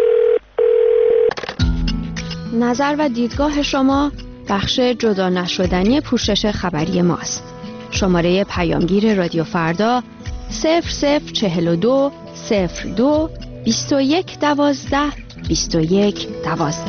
نظر و دیدگاه شما بخش جدا نشدنی پوشش خبری ماست. شماره پیامگیر رادیو فردا 0042 02 21 12 21 12.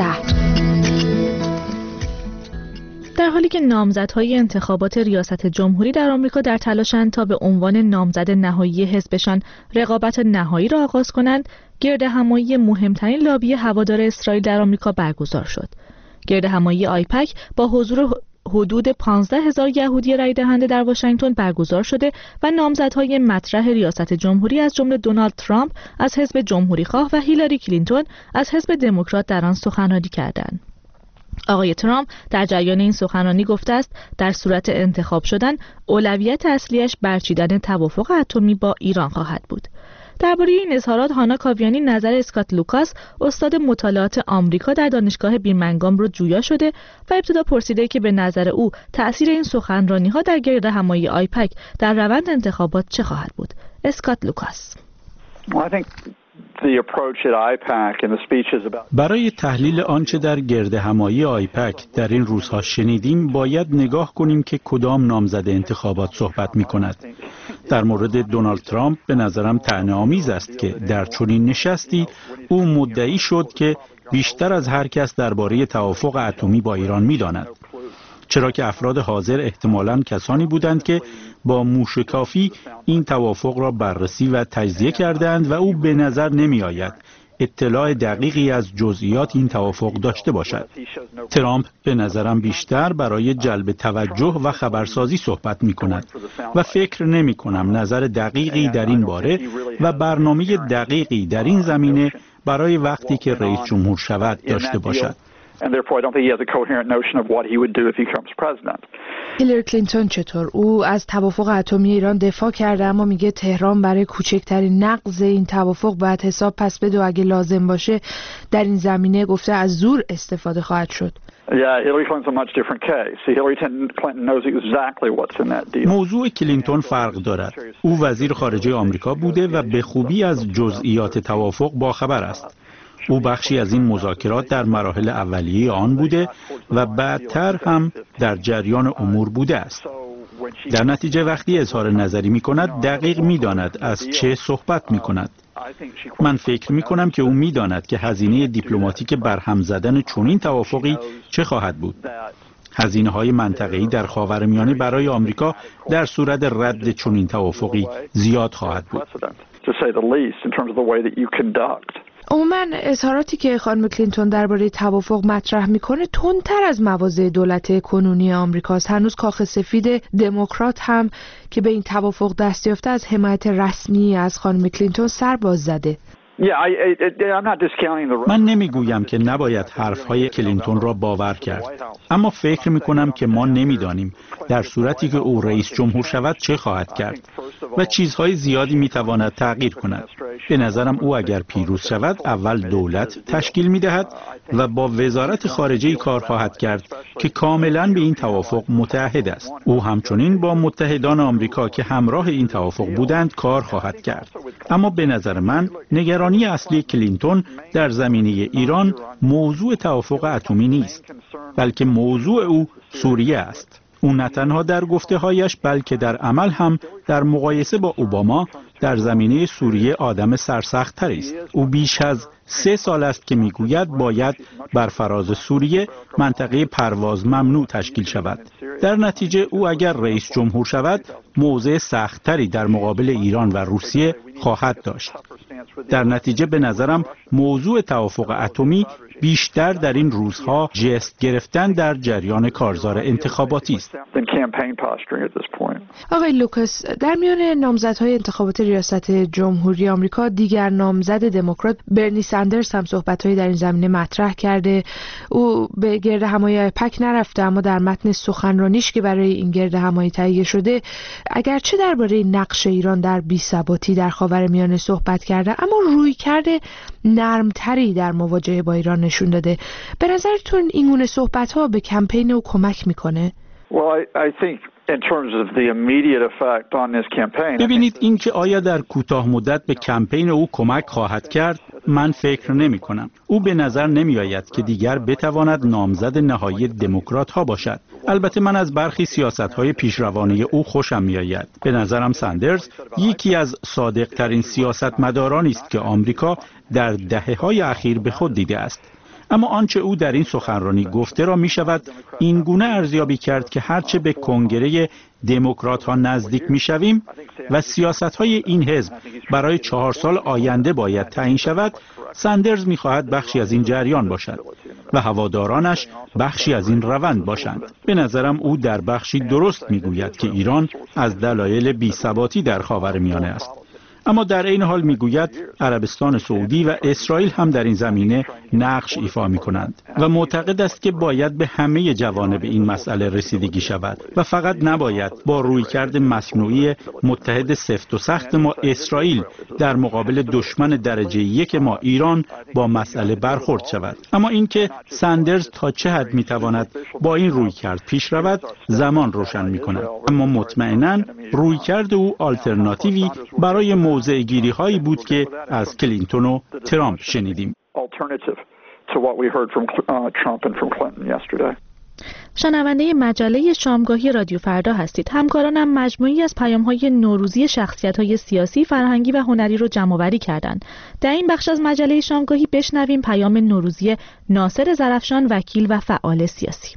در حالی که نامزدهای انتخابات ریاست جمهوری در آمریکا در تلاشند تا به عنوان نامزد نهایی حزبشان رقابت نهایی را آغاز کنند، گردهمایی مهمترین لابی هوادار اسرائیل در آمریکا برگزار شد. گردهمایی آیپک با حضور حدود 15,000 یهودی رای دهنده در واشنگتن برگزار شده و نامزدهای مطرح ریاست جمهوری از جمله دونالد ترامپ از حزب جمهوریخواه و هیلاری کلینتون از حزب دموکرات در آن سخنرانی کردند. آقای ترامپ در جریان این سخنرانی گفته است در صورت انتخاب شدن اولویت اصلیش برچیدن توافق اتمی با ایران خواهد بود. درباره این اظهارات هانا کاویانی نظر اسکات لوکاس، استاد مطالعات آمریکا در دانشگاه بیرمنگام را جویا شده و ابتدا پرسیده که به نظر او تأثیر این سخنرانی‌ها در گردهمایی آیپک در روند انتخابات چه خواهد بود. اسکات لوکاس: برای تحلیل آنچه در گردهمایی آیپک در این روزها شنیدیم باید نگاه کنیم که کدام نامزد انتخابات صحبت می کند. در مورد دونالد ترامپ به نظرم طعنه‌آمیز است که در چنین نشستی او مدعی شد که بیشتر از هر کس درباره توافق اتمی با ایران می‌داند. چرا که افراد حاضر احتمالاً کسانی بودند که با موشکافی این توافق را بررسی و تجزیه کردند و او به نظر نمی آید اطلاع دقیقی از جزئیات این توافق داشته باشد. ترامپ به نظرم بیشتر برای جلب توجه و خبرسازی صحبت می کند و فکر نمی کنم نظر دقیقی در این باره و برنامه دقیقی در این زمینه برای وقتی که رئیس جمهور شود داشته باشد. هیلاری کلینتون چطور؟ او از توافق اتمی ایران دفاع کرده اما میگه تهران برای کوچکترین نقض این توافق باید حساب پس بده و اگه لازم باشه در این زمینه گفته از زور استفاده خواهد شد. موضوع کلینتون فرق دارد. او وزیر خارجه آمریکا بوده و به خوبی از جزئیات توافق باخبر است. او بخشی از این مذاکرات در مراحل اولیه آن بوده و بعدتر هم در جریان امور بوده است. در نتیجه وقتی اظهار نظری می کند دقیق می داند از چه صحبت می کند. من فکر می کنم که او می داند که هزینه دیپلماتیک برهم زدن چنین توافقی چه خواهد بود. هزینه های منطقه‌ای در خاورمیانه برای آمریکا در صورت رد چنین توافقی زیاد خواهد بود. عموما اظهاراتی که خانم کلینتون درباره توافق مطرح میکنه تندتر از مواضع دولت کنونی آمریکاست. هنوز کاخ سفید دموکرات هم که به این توافق دست یافته از حمایت رسمی از خانم کلینتون سر باز زده. من نمیگویم که نباید حرفهای کلینتون را باور کرد، اما فکر میکنم که ما نمیدانیم در صورتی که او رئیس جمهور شود چه خواهد کرد و چیزهای زیادی میتواند تغییر کند. به نظرم او اگر پیروز شود اول دولت تشکیل میدهد و با وزارت خارجه کار خواهد کرد که کاملا به این توافق متحد است. او همچنین با متحدان آمریکا که همراه این توافق بودند کار خواهد کرد. اما به نظر من نگرانی اصلی کلینتون در زمینه ایران موضوع توافق اتمی نیست، بلکه موضوع او سوریه است. او نه تنها در گفته‌هایش بلکه در عمل هم در مقایسه با اوباما در زمینه سوریه آدم سرسخت‌تری است. او بیش از 3 سال است که میگوید باید بر فراز سوریه منطقه پرواز ممنوع تشکیل شود. در نتیجه او اگر رئیس جمهور شود موضع سخت‌تری در مقابل ایران و روسیه خواهد داشت. در نتیجه به نظرم موضوع توافق اتمی بیشتر در این روزها جست گرفتن در جریان کارزار انتخاباتی است. آقای لوکاس، در میان نامزدهای انتخابات ریاست جمهوری آمریکا دیگر نامزد دموکرات برنی ساندرز هم صحبت‌هایی در این زمینه مطرح کرده. او به گرد همایی آیپک نرفته اما در متن سخنرانیش که برای این گرد همایی تهیه شده اگرچه درباره نقش ایران در بی‌ثباتی در خاورمیانه صحبت کرده اما رویکرد نرمتری در مواجهه با ایران نشون داده. به نظرتون این گونه صحبت‌ها به کمپین او کمک میکنه؟ ببینید اینکه آیا در کوتاه مدت به کمپین او کمک خواهد کرد من فکر نمی کنم. او به نظر نمی آید که دیگر بتواند نامزد نهایی دموکرات ها باشد. البته من از برخی سیاست های پیشروانه او خوشم می آید. به نظرم ساندرز یکی از صادق ترین سیاستمدارانی است که آمریکا در دهه‌های اخیر به خود دیده است. اما آنچه او در این سخنرانی گفته را می شود این گونه ارزیابی کرد که هرچه به کنگره دموکرات ها نزدیک می شویم و سیاست های این حزب برای 4 سال آینده باید تعیین شود، ساندرز می خواهد بخشی از این جریان باشد و هوادارانش بخشی از این روند باشند. به نظرم او در بخشی درست می گوید که ایران از دلایل بی‌ثباتی در خاورمیانه است. اما در این حال میگوید عربستان سعودی و اسرائیل هم در این زمینه نقش ایفا می‌کنند و معتقد است که باید به همه جوانب این مسئله رسیدگی شود و فقط نباید با رویکرد مصنوعی متحد سفت و سخت ما اسرائیل در مقابل دشمن درجه 1 ما ایران با مسئله برخورد شود. اما اینکه ساندرز تا چه حد می‌تواند با این رویکرد پیش رود زمان روشن می‌کند. اما مطمئناً رویکرد او آلترناتیوی برای موضع گیری هایی بود که از کلینتون و ترامپ شنیدیم. شنونده مجله شامگاهی رادیو فردا هستید. همکارانم مجموعی از پیام‌های نوروزی شخصیت‌های سیاسی، فرهنگی و هنری رو جمع‌آوری کردند. در این بخش از مجله شامگاهی بشنویم پیام نوروزی ناصر زرفشان، وکیل و فعال سیاسی.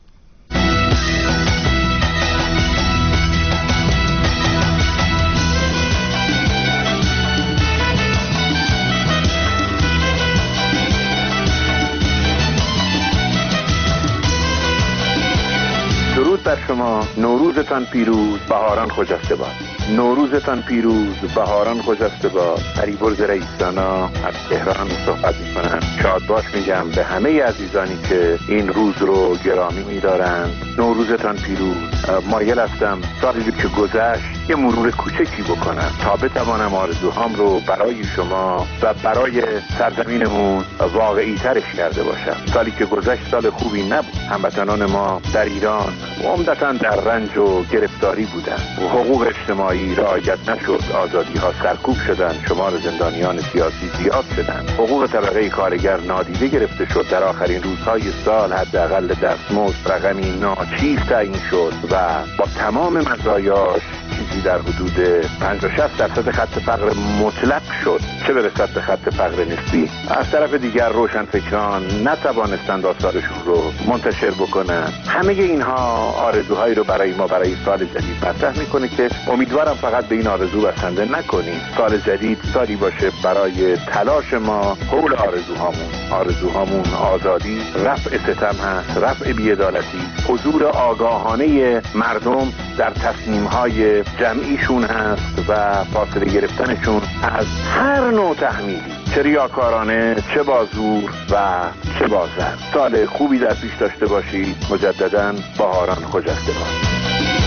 درود بر شما. نوروزتان پیروز، بهاران خجسته باد. نوروزتان پیروز، بهاران خجسته باد. فریبرز رئیسانا از تهران صحبت می‌کنم. شاد باش میگم به همه عزیزانی که این روز رو گرامی می‌دارند. نوروزتان پیروز. مایل هستم سالی که گذشت یه مرور کوچکی بکنم تا بتوانم آرزوهام رو برای شما و برای سرزمینمون واقعی ترش کرده باشم. سالی که گذشت سال خوبی نبود. هموطنان ما در ایران عمدتاً در رنج و گرفتاری بودند. حقوق اجتماعی رعایت نشد، آزادی ها سرکوب شدند، شمار زندانیان سیاسی زیاد شدند، حقوق طبقه کارگر نادیده گرفته شد. در آخرین روزهای سال حداقل دستمزد رقمی ناچیز تعیین شد و با تمام مزایاش چیزی در حدود 50-60% خط فقر مطلق شد، چه برسد به خط فقر نسبی. از طرف دیگر روشنفکران نتوانستند آثارشون رو منتشر بکنن. همه اینها آرزوهایی رو برای ما برای سال جدید مطرح میکنه که امیدوارم فقط به این آرزو بسنده نکنیم. سال جدید سالی باشه برای تلاش ما حول آرزوهامون آزادی، رفع ستم هست، رفع بی‌عدالتی، حضور آگاهانه مردم در تصمیم‌های جمعیشون هست و فاصله گرفتنشون از هر نوع تحمیلی، چه ریاکارانه، چه بازور و چه بازر. سال خوبی در پیش داشته باشید. مجدداً بهاران خجسته باد.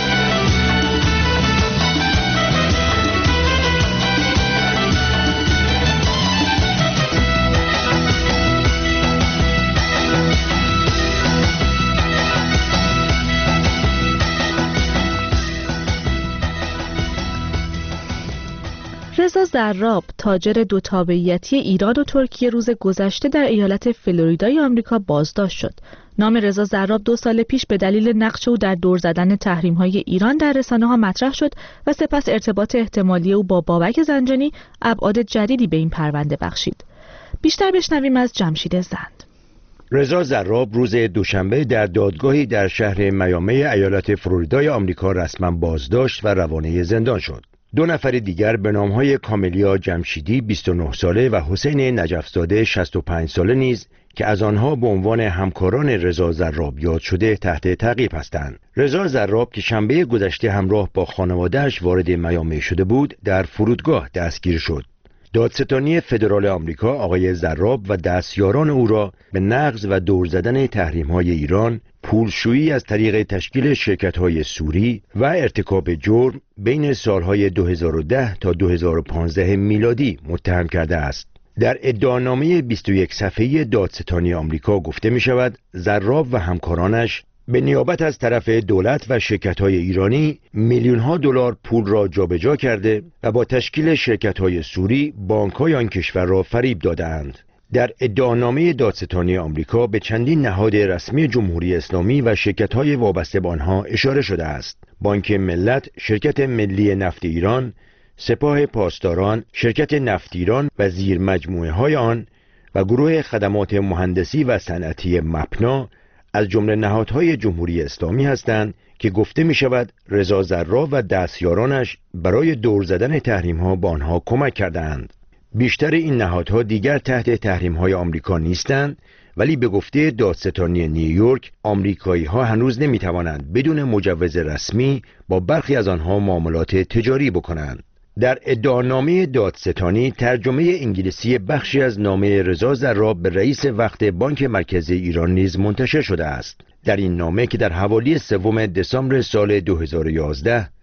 رضا زراب، تاجر دو تابعیتی ایران و ترکیه، روز گذشته در ایالت فلوریدای آمریکا بازداشت شد. نام رضا زراب 2 سال پیش به دلیل نقش او در دور زدن تحریم‌های ایران در رسانه‌ها مطرح شد و سپس ارتباط احتمالی او با بابک زنجانی ابعاد جدیدی به این پرونده بخشید. بیشتر بشنویم از جمشید زند. رضا زراب روز دوشنبه در دادگاهی در شهر میامی ایالت فلوریدای آمریکا رسما بازداشت و روانه زندان شد. 2 نفر دیگر به نام‌های کاملیا جمشیدی 29 ساله و حسین نجف‌زاده 65 ساله نیز که از آنها به عنوان همکاران رضا زراب یاد شده تحت تعقیب هستند. رضا زراب که شنبه گذشته همراه با خانواده‌اش وارد میامی شده بود، در فرودگاه دستگیر شد. دادستانی فدرال آمریکا آقای زراب و دستیاران او را به نقض و دور زدن تحریم‌های ایران، پولشویی از طریق تشکیل شرکت‌های سوری و ارتکاب جرم بین سالهای 2010 تا 2015 میلادی متهم کرده است. در ادعانامه 21 صفحه‌ای دادستانی آمریکا گفته می‌شود زراب و همکارانش به نیابت از طرف دولت و شرکت‌های ایرانی میلیون‌ها دلار پول را جابجا کرده و با تشکیل شرکت‌های سوری بانک‌های آن کشور را فریب داده‌اند. در ادعانامه دادستانی آمریکا به چندین نهاد رسمی جمهوری اسلامی و شرکت‌های وابسته به آنها اشاره شده است: بانک ملت، شرکت ملی نفت ایران، سپاه پاسداران، شرکت نفت ایران و زیر مجموعه‌های آن و گروه خدمات مهندسی و صنعتی مپنا از جمله نهادهای جمهوری اسلامی هستند که گفته می شود رضا زراب و دستیارانش برای دور زدن تحریم‌ها با آنها کمک کردند. بیشتر این نهادها دیگر تحت تحریم‌های آمریکا نیستند، ولی به گفته دادستانی نیویورک آمریکایی‌ها هنوز نمی‌توانند بدون مجوز رسمی با برخی از آنها معاملات تجاری بکنند. در ادعانامه دادستانی ترجمه انگلیسی بخشی از نامه رضا زراب به رئیس وقت بانک مرکزی ایران نیز منتشر شده است. در این نامه که در حوالی 3 دسامبر سال 2011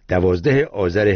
12 آذر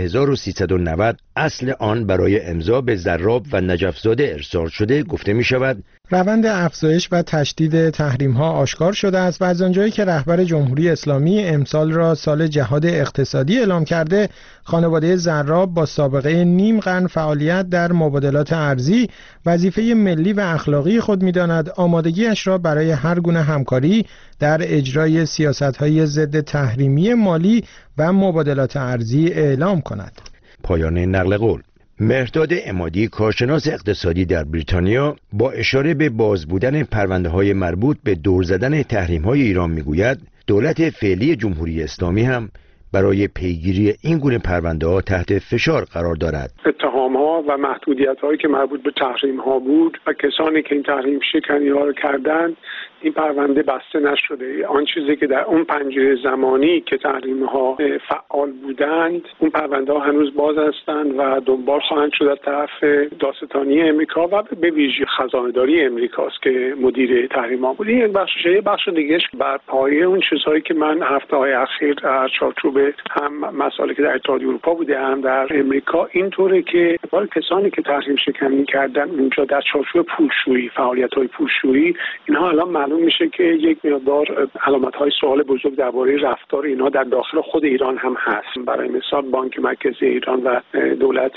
1390 اصل آن برای امضا به زراب و نجفزاده ارسال شده گفته می شود روند افزایش و تشدید تحریم‌ها آشکار شده است و از آنجایی که رهبر جمهوری اسلامی امسال را سال جهاد اقتصادی اعلام کرده، خانواده زراب با سابقه نیم قرن فعالیت در مبادلات ارزی وظیفه ملی و اخلاقی خود می‌داند آمادگیش را برای هر گونه همکاری در اجرای سیاست‌های ضد تحریمی مالی و مبادلات ارزی اعلام کند. پایان نقل قول. مهرداد عمادی کارشناس اقتصادی در بریتانیا با اشاره به باز بودن پرونده‌های مربوط به دور زدن تحریم‌های ایران میگوید دولت فعلی جمهوری اسلامی هم برای پیگیری این گونه پرونده‌ها تحت فشار قرار دارد. اتهام‌ها و محدودیت‌هایی که مربوط به تحریم‌ها بود و کسانی که این تحریم شکنی‌ها رو کردند، این پرونده بسته نشده. آن چیزی که در اون پنجره زمانی که تحریم‌ها فعال بودند، اون پرونده‌ها هنوز باز هستند و دنبال خواهند شد از طرف دادستانی امریکا و به ویژه خزانه‌داری امریکاست که مدیر تحریم‌ها بود. این بخش دیگه‌اش بر پایه اون چیزهایی که من هفته‌های اخیر در چارچوب هم مسائلی که در اتحادیه اروپا بوده هم در امریکا اینطوره که برای کسانی که تحریم شکنی کردن اونجا در چارچوب پولشویی، فعالیت‌های پولشویی، اینها الان معلوم میشه که یک مقدار علامت‌های سوال بزرگ درباره رفتار اینها در داخل خود ایران هم هست. برای مثال بانک مرکزی ایران و دولت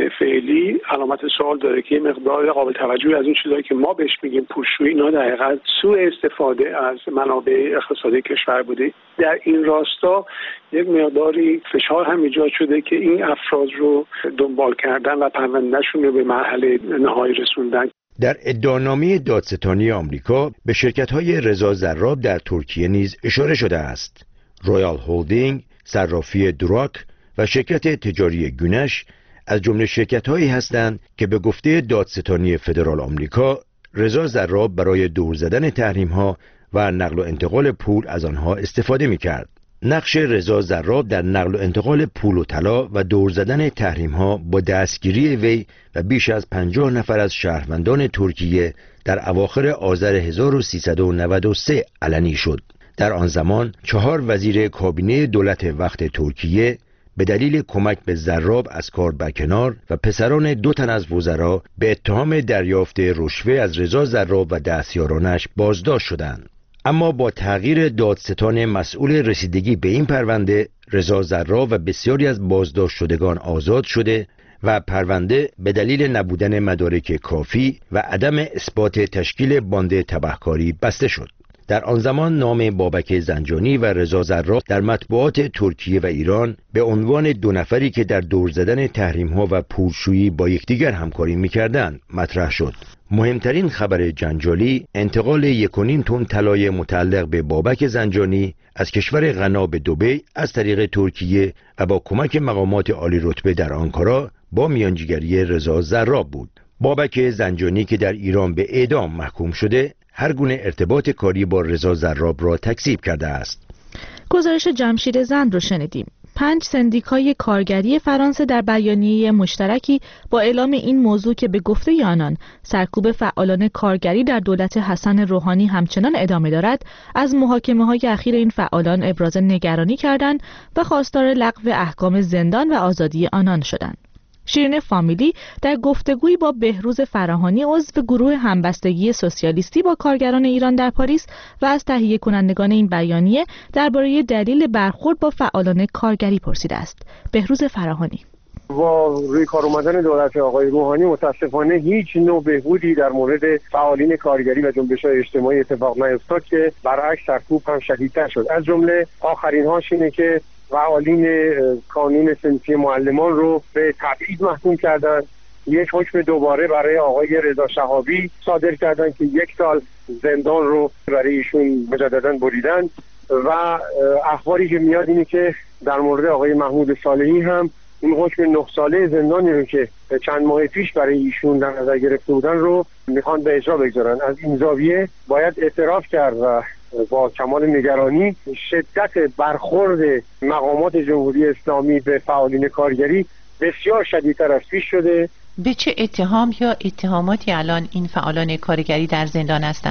فعلی علامت سوال داره که یه مقدار قابل توجهی از این چیزایی که ما بهش میگیم پولشویی، اینا در حقیقت سوء استفاده از منابع اقتصادی کشور بوده. در این راستا یک مقداری فشار هم ایجاد شده که این افراد رو دنبال کردن و پروندهشون رو به مرحله نهایی رسوندن. در ادعانامه دادستانی آمریکا به شرکت‌های رضا زراب در ترکیه نیز اشاره شده است. رویال هولدینگ، صرافی دراک و شرکت تجاری گونش از جمله شرکت‌هایی هستند که به گفته دادستانی فدرال آمریکا رضا زراب برای دور زدن تحریم‌ها و نقل و انتقال پول از آنها استفاده می‌کرد. نقش رضا زراب در نقل و انتقال پول و طلا و دور زدن تحریم‌ها با دستگیری وی و بیش از 50 نفر از شهروندان ترکیه در اواخر آذر 1393 علنی شد. در آن زمان 4 وزیر کابینه دولت وقت ترکیه به دلیل کمک به زراب از کار برکنار و پسران 2 تن از وزرا به اتهام دریافت رشوه از رضا زراب و دستیارانش بازداشت شدند. اما با تغییر دادستان مسئول رسیدگی به این پرونده، رضا زراب و بسیاری از بازداشت شدگان آزاد شده و پرونده به دلیل نبودن مدارک کافی و عدم اثبات تشکیل باند تبهکاری بسته شد. در آن زمان نام بابک زنجانی و رضا زراب در مطبوعات ترکیه و ایران به عنوان 2 نفری که در دور زدن تحریم‌ها و پولشویی با یکدیگر همکاری می‌کردند مطرح شد. مهمترین خبر جنجالی انتقال 1.5 تن طلای متعلق به بابک زنجانی از کشور غنا به دبی از طریق ترکیه و با کمک مقامات عالی رتبه در آنکارا با میانجیگری رضا زراب بود. بابک زنجانی که در ایران به اعدام محکوم شده، هر گونه ارتباط کاری با رضا زراب را تکذیب کرده است. گزارش جمشید زند رو شنیدیم. 5 سندیکای کارگری فرانسه در بیانیه مشترکی با اعلام این موضوع که به گفته آنان سرکوب فعالان کارگری در دولت حسن روحانی همچنان ادامه دارد، از محاکمه‌های اخیر این فعالان ابراز نگرانی کردند و خواستار لغو احکام زندان و آزادی آنان شدند. شیرین فامیلی در گفتگویی با بهروز فراهانی عضو گروه همبستگی سوسیالیستی با کارگران ایران در پاریس و از تهیه کنندگان این بیانیه درباره دلیل برخورد با فعالان کارگری پرسیده است. بهروز فراهانی: با روی کار اومدن دولت آقای روحانی متاسفانه هیچ نوع بهبودی در مورد فعالین کارگری و جنبش‌های اجتماعی اتفاق نیفتاد که برعکس سرکوب هم شدیدتر شد. از جمله آخرین هاش اینه که فعالین کانون صنفی معلمان رو به تبعید محکوم کردند. یک حکم دوباره برای آقای رضا شهابی صادر کردند که 1 سال زندان رو برای ایشون مجددا بریدن و اخباری که میاد اینه که در مورد آقای محمود صالحی هم این حکم 9 ساله زندانی رو که چند ماه پیش برای ایشون در نظر گرفته بودن رو میخوان به اجرا بگذارن. از این زاویه باید اعتراف کرد و با کمال نگرانی شدت برخورد مقامات جمهوری اسلامی به فعالین کارگری بسیار شدیدتر از پیش شده. به چه اتهام یا اتهاماتی الان این فعالان کارگری در زندان هستند؟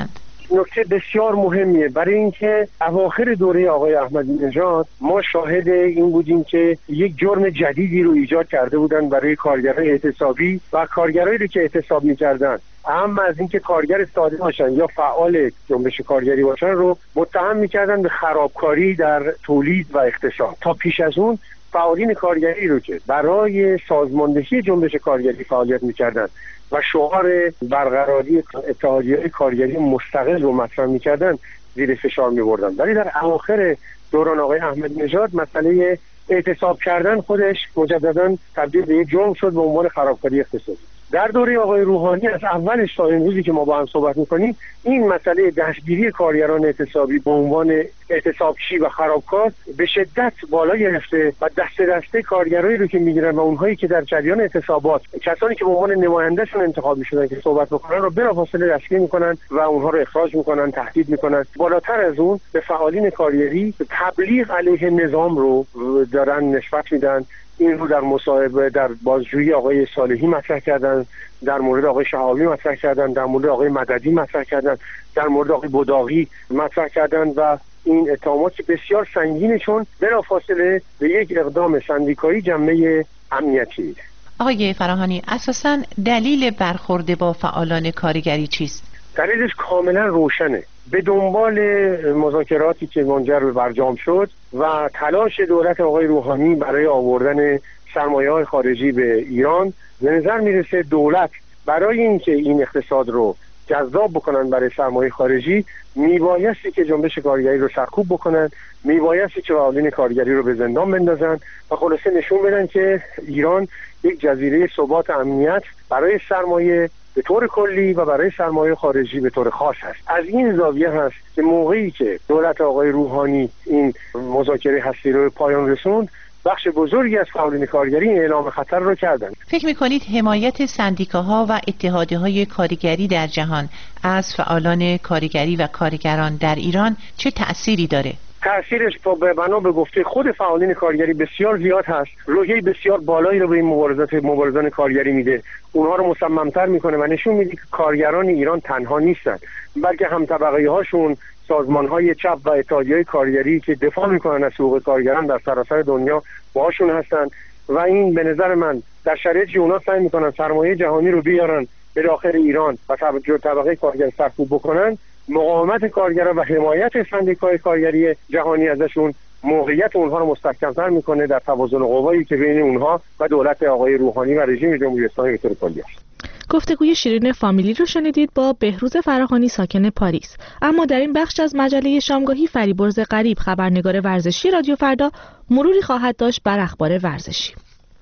نکته بسیار مهمیه، برای اینکه اواخر دوره آقای احمدی نژاد ما شاهد این بودیم که یک جرم جدیدی رو ایجاد کرده بودن برای کارگرای اعتصابی و کارگرایی رو که اعتصاب می‌کردن، اما از اینکه کارگر ساده باشن یا فعال جنبش کارگری باشن رو متهم می‌کردن به خرابکاری در تولید و اقتصاد. تا پیش از اون فعالین کارگری رو که برای سازماندهی جنبش کارگری فعالیت می‌کردن و شعار برقراری اتحادیه‌های کارگری مستقل رو مطرح می‌کردن زیر فشار می‌بردن. ولی در اواخر دوران آقای احمدی نژاد مسئله اعتصاب کردن خودش مجدداً تبدیل به یک جرم شد به عنوان خرابکاری اقتصادی. در دوره آقای روحانی از اولش تا امروزی که ما با هم صحبت می‌کنیم این مسئله دستگیری کارگران اعتصابی به عنوان اعتصابچی و خرابکار به شدت بالا گرفته و دسته دسته کارگرایی رو که می‌گیرن و اونهایی که در جریان اعتصابات کسانی که به عنوان نمایندهشون انتخاب می‌شدن که صحبت بکنن رو بلافاصله دستگیر می‌کنن و اونها رو اخراج می‌کنن، تهدید می‌کنن. بالاتر از اون به فعالین کارگری تبلیغ علیه نظام رو دارن نسبت میدن. این رو در مصاحبه در بازجویی آقای صالحی مطرح کردن، در مورد آقای شهابی مطرح کردن، در مورد آقای مددی مطرح کردن، در مورد آقای بداغی مطرح کردن و این اتهامات بسیار سنگینه چون بلافاصله به یک اقدام سندیکایی جنبه امنیتی میده. آقای فراهانی، اساساً دلیل برخورد با فعالان کارگری چیست؟ دلیلش کاملا روشنه. به دنبال مذاکراتی که منجر به برجام شد و تلاش دولت آقای روحانی برای آوردن سرمایه‌های خارجی به ایران، به نظر میرسه دولت برای اینکه این اقتصاد رو جذاب بکنن برای سرمایه خارجی میبایستی که جنبش کارگری رو سرکوب بکنن، میبایستی که فعالین کارگری رو به زندان بندازن و خلاصه نشون بدن که ایران یک جزیره ثبات امنیت برای سرمایه به طور کلی و برای سرمایه خارجی به طور خاص هست. از این زاویه هست که موقعی که دولت آقای روحانی این مذاکره هستی رو پایان رسوند، بخش بزرگی از فعالین کارگری اعلام خطر رو کردن. فکر می‌کنید حمایت سندیکاها و اتحادیه‌های کارگری در جهان از فعالان کارگری و کارگران در ایران چه تأثیری داره؟ تأثیرش بنا به گفته خود فعالین کارگری بسیار زیاد هست. روحیه بسیار بالایی رو به این مبارزان کارگری میده، اونها رو مصمم‌تر میکنه و نشون میده که کارگران ایران تنها نیستن، بلکه هم طبقه هاشون، سازمان‌های چپ و اتحادیه‌های کارگری که دفاع میکنن از حقوق کارگران در سراسر دنیا باهاشون هستن و این به نظر من در شرایطی اونا سعی میکنن سرمایه جهانی رو بیارن به داخل ایران و طبقه کارگر سرکوب بکنن، مقاومت کارگران و حمایت سندیکای کارگری جهانی ازشون موقعیت اونها رو مستحکم‌تر میکنه در توازن قوایی که بین اونها و دولت آقای روحانی و رژیم جمهوری اسلامی به طور کلی است. گفتگوی شیرین فامیلی رو شنیدید با بهروز فراهانی ساکن پاریس. اما در این بخش از مجله شامگاهی فریبرز غریب، خبرنگار ورزشی رادیو فردا، مروری خواهد داشت بر اخبار ورزشی.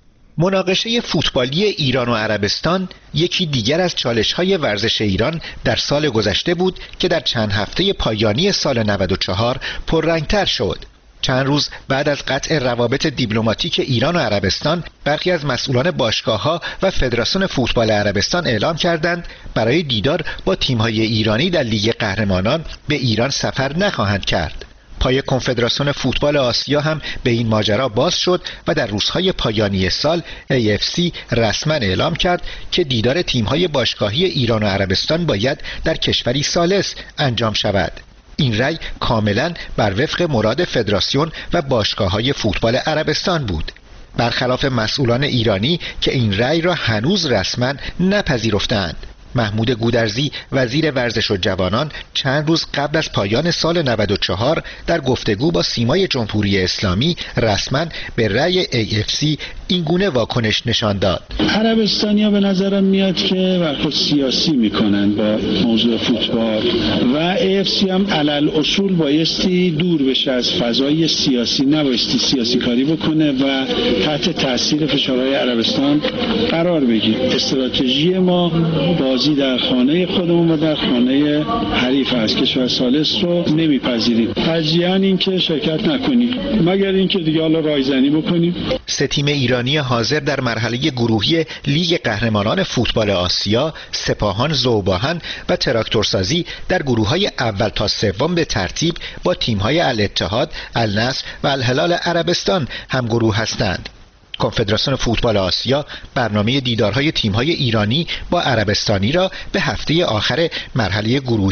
مناقشه فوتبالی ایران و عربستان یکی دیگر از چالش‌های ورزش ایران در سال گذشته بود که در چند هفته پایانی سال 94 پررنگتر شد. چند روز بعد از قطع روابط دیپلماتیک ایران و عربستان، برخی از مسئولان باشگاه‌ها و فدراسیون فوتبال عربستان اعلام کردند برای دیدار با تیم‌های ایرانی در لیگ قهرمانان به ایران سفر نخواهند کرد. پای کنفدراسیون فوتبال آسیا هم به این ماجرا باز شد و در روزهای پایانی سال AFC رسما اعلام کرد که دیدار تیم‌های باشگاهی ایران و عربستان باید در کشوری ثالث انجام شود. این رأی کاملا بر وفق مراد فدراسیون و باشگاه‌های فوتبال عربستان بود، برخلاف مسئولان ایرانی که این رأی را هنوز رسما نپذیرفتند. محمود گودرزی وزیر ورزش و جوانان چند روز قبل از پایان سال 94 در گفتگو با سیمای جمهوری اسلامی رسما به رأی AFC این گونه واکنش نشان داد. عربستانیا به نظرم میاد که وقت سیاسی میکنن با موضوع فوتبال و AFC هم علل اصول بایستی دور بشه از فضای سیاسی، نبایستی سیاسی کاری بکنه و تحت تاثیر فشارهای عربستان قرار بگیر. استراتژی ما بازی در خانه خودمون و در خانه حریف از کشور ثالث رو نمیپذیریم. ترجیحاً این که شرکت نکنیم مگر اینکه دیگه حالا رایزنی بکنیم. سه تیم ایرانی حاضر در مرحله گروهی لیگ قهرمانان فوتبال آسیا، سپاهان، ذوباهن و تراکتورسازی در گروه‌های اول تا سوم به ترتیب با تیم‌های الاتحاد، النصر و الهلال عربستان هم گروه هستند. کنفدراسیون فوتبال آسیا برنامه دیدارهای تیم‌های ایرانی با عربستانی را به هفته آخر مرحله گروهی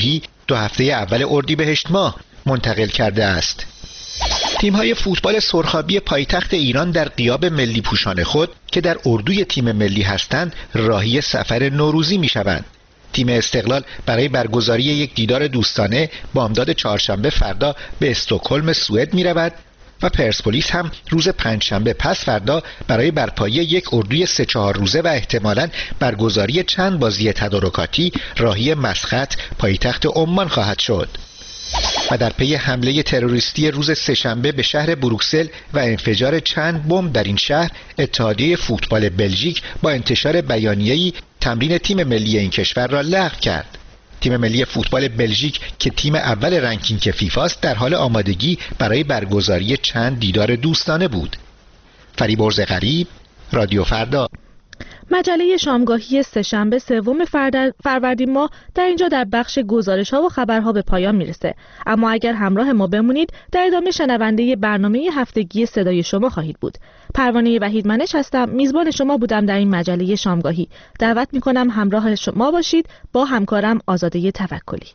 2 هفته اول اردیبهشت ماه منتقل کرده است. تیم‌های فوتبال سرخابی پایتخت ایران در غیاب ملی پوشان خود که در اردوی تیم ملی هستند راهی سفر نوروزی می‌شوند. تیم استقلال برای برگزاری یک دیدار دوستانه بامداد چهارشنبه فردا به استکهلم سوئد می‌رود و پرسپولیس هم روز پنجشنبه پس فردا برای برپایی یک اردوی 3-4 روزه و احتمالاً برگزاری چند بازی تدارکاتی راهی مسقط پایتخت عمان خواهد شد. و در پی حمله تروریستی روز سه‌شنبه به شهر بروکسل و انفجار چند بمب در این شهر، اتحادیه فوتبال بلژیک با انتشار بیانیه‌ای تمرین تیم ملی این کشور را لغو کرد. تیم ملی فوتبال بلژیک که تیم اول رنکینگ فیفا است در حال آمادگی برای برگزاری چند دیدار دوستانه بود. فریبرز غریب، رادیو فردا. مجله شامگاهی سه‌شنبه 3 فروردین ماه در اینجا در بخش گزارش‌ها و خبرها به پایان میرسه. اما اگر همراه ما بمونید در ادامه شنونده برنامه هفتگی صدای شما خواهید بود. پروانه وحید منش هستم، میزبان شما بودم در این مجله شامگاهی. دعوت میکنم همراه شما باشید با همکارم آزاده توکلی.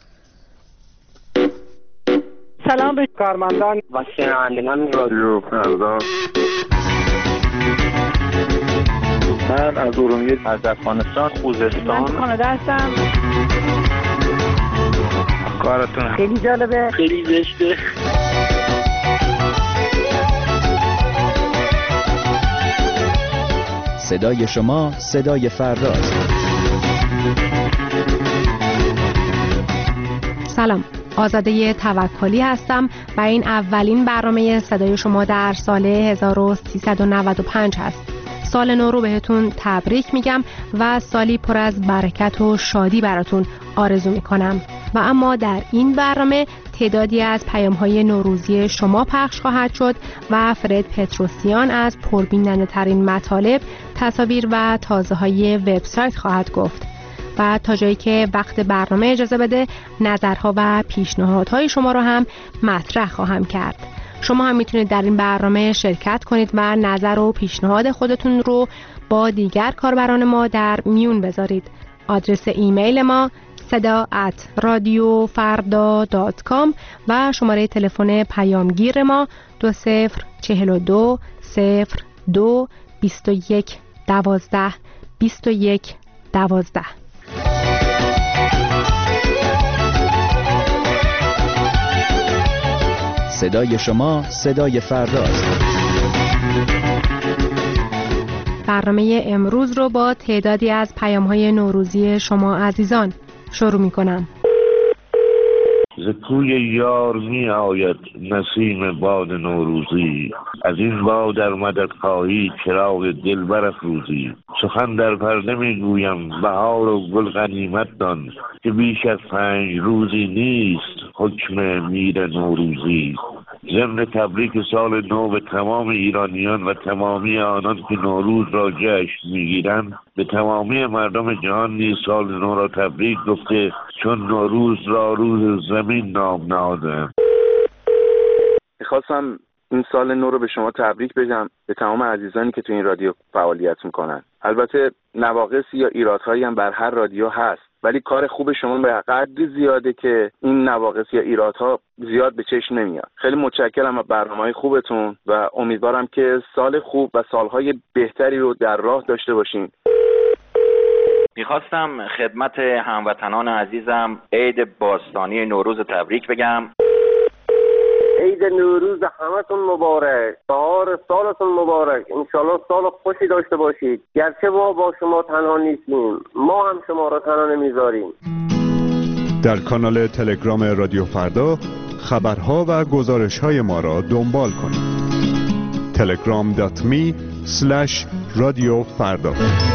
سلام به کارمندان و شنوندگان رادیو فردا. من از ارومیه، از افغانستان، خوزستان. من کانادا هستم. کارتون خیلی جالبه، خیلی زشته. صدای شما صدای فرداست. سلام، آزاده توکلی هستم و این اولین برنامه صدای شما در سال 1395 هست. سال نو رو بهتون تبریک میگم و سالی پر از برکت و شادی براتون آرزو میکنم. و اما در این برنامه تعدادی از پیام‌های نوروزی شما پخش خواهد شد و فرد پتروسیان از پربیننده ترین مطالب، تصاویر و تازه‌های وبسایت خواهد گفت. و تا جایی که وقت برنامه اجازه بده نظرها و پیشنهادهای شما رو هم مطرح خواهم کرد. شما هم میتونید در این برنامه شرکت کنید و نظر و پیشنهاد خودتون رو با دیگر کاربران ما در میون بذارید. آدرس ایمیل ما sada@radiofarda.com و شماره تلفن پیامگیر ما 2042 02 21 12 21 12. صدای شما صدای فرداست. برنامه امروز رو با تعدادی از پیام‌های نوروزی شما عزیزان شروع می‌کنم. ز کوی یار می آید نسیم باد نوروزی، از این باد در مدد خواهی چراغ دل برافروزی. سخن در پرده می گویم بهار و گل غنیمت دان، که بیش از 5 روزی نیست حکم میر نوروزی. ضمن تبریک سال نو به تمام ایرانیان و تمامی آنان که نوروز را جشن میگیرند، به تمامی مردم جهان نیز سال نو را تبریک گفته، چون نوروز را روز زمین نام نهادند. میخواستم این سال نو رو به شما تبریک بگم، به تمام عزیزانی که تو این رادیو فعالیت میکنن. البته نواقصی یا ایرادهایی هم بر هر رادیو هست، ولی کار خوب شما به قدری زیاده که این نواقص یا ایرادها زیاد به چشم نمیاد. خیلی متشکرم از برنامه‌های خوبتون و امیدوارم که سال خوب و سالهای بهتری رو در راه داشته باشین. میخواستم خدمت هموطنان عزیزم عید باستانی نوروز تبریک بگم. عید نوروز همتون مبارک، بهار سالتون مبارک، انشالله سال خوشی داشته باشید. گرچه ما با شما تنها نیستیم، ما هم شما را تنها نمیذاریم. در کانال تلگرام رادیو فردا خبرها و گزارش‌های ما را دنبال کنید. telegram.me/radiofarda.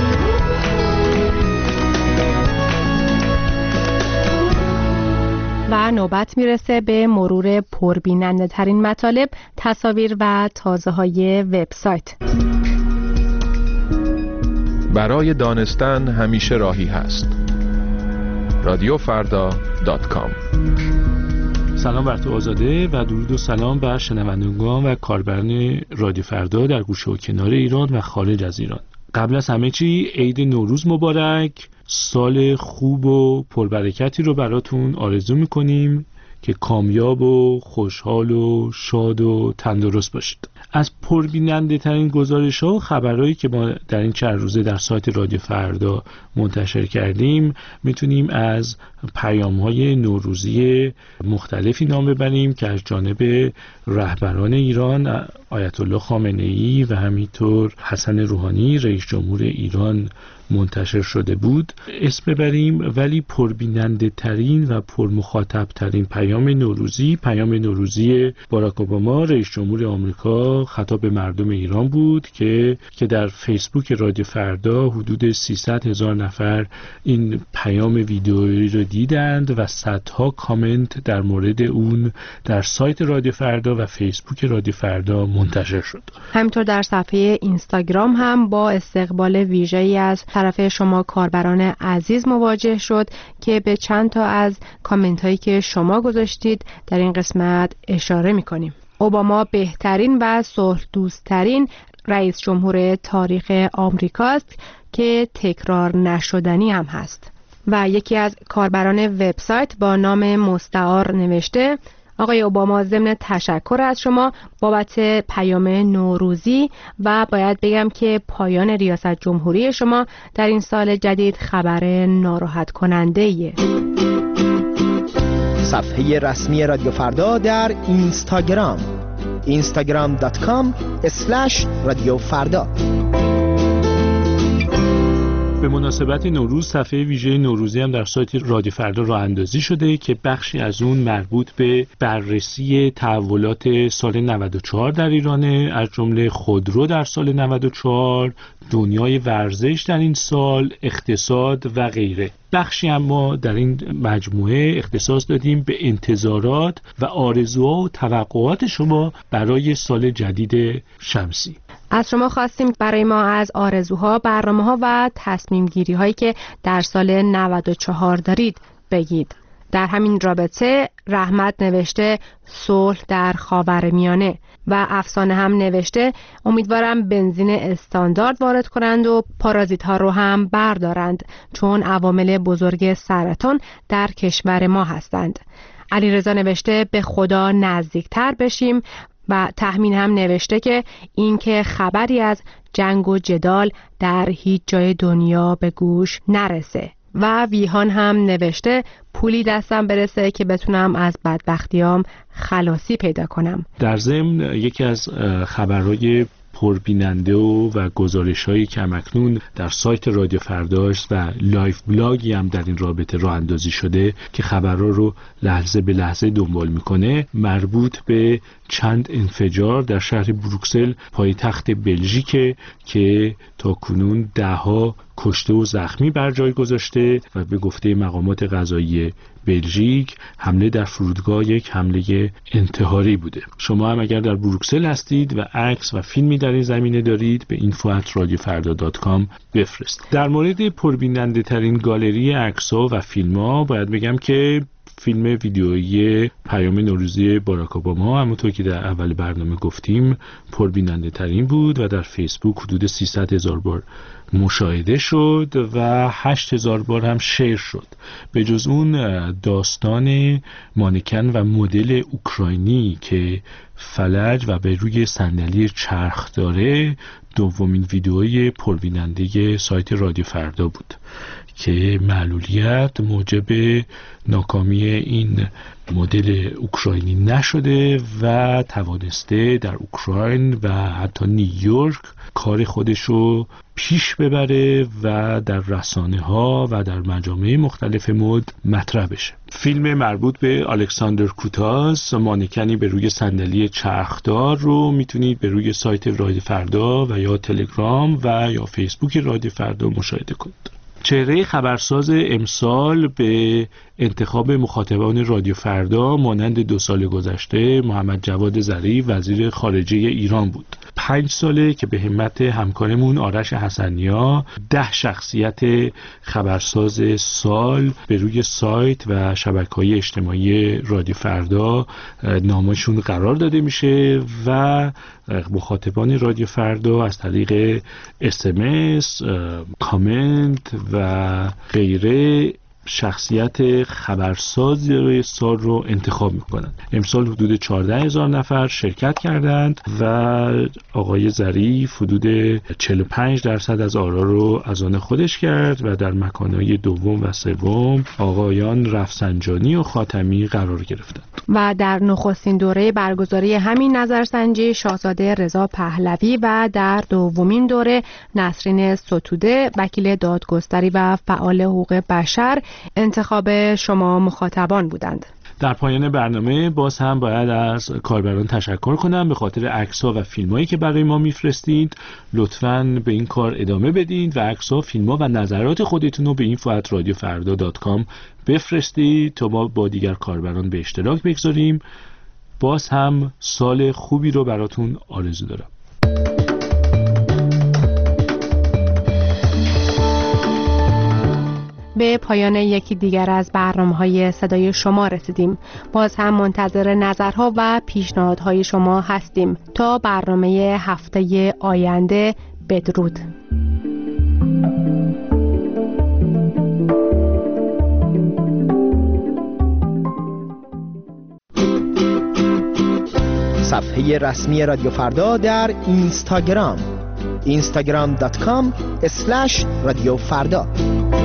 و نوبت میرسه به مرور پربیننده ترین مطالب، تصاویر و تازه های وبسایت. برای دانستن همیشه راهی هست. radiofarda.com. سلام بر تو آزاده و درود و سلام بر شنوندگان و کاربران رادیو فردا در گوشه و کنار ایران و خارج از ایران. قبل از همه چی عید نوروز مبارک. سال خوب و پربرکتی رو براتون آرزو میکنیم که کامیاب و خوشحال و شاد و تندرست باشید. از پربیننده ترین گزارش ها و خبرهایی که ما در این چند روزه در سایت رادیو فردا منتشر کردیم میتونیم از پیام های نوروزی مختلفی نام ببریم که از جانب رهبران ایران آیت الله خامنه ای و همینطور حسن روحانی رئیس جمهور ایران منتشر شده بود اسم ببریم. ولی پربیننده ترین و پرمخاطب ترین پیام نوروزی باراک اوباما رئیس جمهور آمریکا خطاب به مردم ایران بود که در فیسبوک رادیو فردا حدود 300,000 نفر این پیام ویدئویی رو دیدند و صدها کامنت در مورد اون در سایت رادیو فردا و فیسبوک رادیو فردا منتشر شد. همینطور در صفحه اینستاگرام هم با استقبال ویژه‌ای از طرف شما کاربران عزیز مواجه شد که به چند تا از کامنت هایی که شما گذاشتید در این قسمت اشاره می‌کنیم. اوباما بهترین و صلح دوست‌ترین رئیس جمهور تاریخ آمریکاست که تکرار نشدنی هم هست. و یکی از کاربران وبسایت با نام مستعار نوشته: آقای اوباما، ضمن تشکر از شما بابت پیام نوروزی و باید بگم که پایان ریاست جمهوری شما در این سال جدید خبر ناراحت کننده ایه. صفحه رسمی رادیو فردا در اینستاگرام instagram.com/رادیو فردا. به مناسبت نوروز صفحه ویژه نوروزی هم در سایت رادیو فردا راه اندازی شده که بخشی از اون مربوط به بررسی تحولات سال 94 در ایرانه، از جمله خودرو در سال 94، دنیای ورزش در این سال، اقتصاد و غیره. بخشی اما در این مجموعه اختصاص دادیم به انتظارات و آرزوها و توقعات شما برای سال جدید شمسی. از شما خواستیم برای ما از آرزوها، برنامه‌ها و تصمیم گیری هایی که در سال 94 دارید بگید. در همین رابطه رحمت نوشته صلح در خاورمیانه و افسانه هم نوشته امیدوارم بنزین استاندارد وارد کنند و پارازیت ها رو هم بردارند چون عوامل بزرگ سرطان در کشور ما هستند. علیرضا نوشته به خدا نزدیکتر بشیم و تحمین هم نوشته که این که خبری از جنگ و جدال در هیچ جای دنیا به گوش نرسه. و ویهان هم نوشته پولی دستم برسه که بتونم از بدبختیام خلاصی پیدا کنم. در ضمن یکی از خبرهای پربیننده و گزارش‌هایی که همکنون در سایت رادیو فرداست و لایف بلاگی هم در این رابطه راه اندازی شده که خبرها رو لحظه به لحظه دنبال میکنه، مربوط به چند انفجار در شهر بروکسل پایتخت بلژیک که تاکنون ده‌ها کشته و زخمی بر جای گذاشته و به گفته مقامات قضایی بلژیک حمله در فرودگاه یک حمله انتحاری بوده. شما هم اگر در بروکسل هستید و عکس و فیلمی در این زمینه دارید به info@radiofarda.com بفرستید. در مورد پربیننده ترین گالری عکس‌ها و فیلم‌ها باید بگم که فیلم ویدیویی پیام نوروزی باراک اوباما همونطور که در اول برنامه گفتیم پربیننده ترین بود و در فیسبوک حدود 300,000 بار مشاهده شد و 8,000 بار هم شیر شد. به جز اون داستان مانکن و مدل اوکراینی که فلج و به روی صندلی چرخ داره دومین ویدئوی پربیننده سایت رادیو فردا بود که معلولیت موجب ناکامی این مدل اوکراینی نشده و توانسته در اوکراین و حتی نیویورک کار خودشو پیش ببره و در رسانه‌ها و در مجامع مختلف مد مطرح بشه. فیلم مربوط به الکساندر کوتاس مانکنی به روی صندلی چرخدار رو میتونید به روی سایت رادیو فردا و یا تلگرام و یا فیسبوک رادیو فردا مشاهده کنید. چهره خبرساز امسال به انتخاب مخاطبان رادیو فردا مانند 2 سال گذشته محمد جواد ظریف وزیر خارجه ایران بود. 5 ساله که به همت همکارمون آرش حسنیا 10 شخصیت خبرساز سال به روی سایت و شبکه‌های اجتماعی رادیو فردا نامشون قرار داده میشه و مخاطبان رادیو فردا از طریق SMS، کامنت و غیره شخصیت خبرساز سال رو انتخاب میکنند. امسال حدود 14,000 نفر شرکت کردند و آقای ظریف حدود 45% از آرا رو از آن خودش کرد و در مکانهای دوم و سوم آقایان رفسنجانی و خاتمی قرار گرفتند. و در نخستین دوره برگزاری همین نظرسنجی شاهزاده رضا پهلوی و در دومین دوره نسرین ستوده وکیل دادگستری و فعال حقوق بشر انتخاب شما مخاطبان بودند. در پایان برنامه باز هم باید از کاربران تشکر کنم به خاطر عکس‌ها و فیلم‌هایی که برای ما میفرستید. لطفاً به این کار ادامه بدید و عکس‌ها، فیلم‌ها و نظرات خودتون رو به info@radiofarda.com بفرستید تا ما با دیگر کاربران به اشتراک بگذاریم. باز هم سال خوبی رو براتون آرزو دارم. به پایان یکی دیگر از برنامه‌های صدای شما رسیدیم. باز هم منتظر نظرها و پیشنهادهای شما هستیم. تا برنامه هفته آینده، بدرود. صفحه رسمی رادیو فردا در اینستاگرام instagram.com/رادیو فردا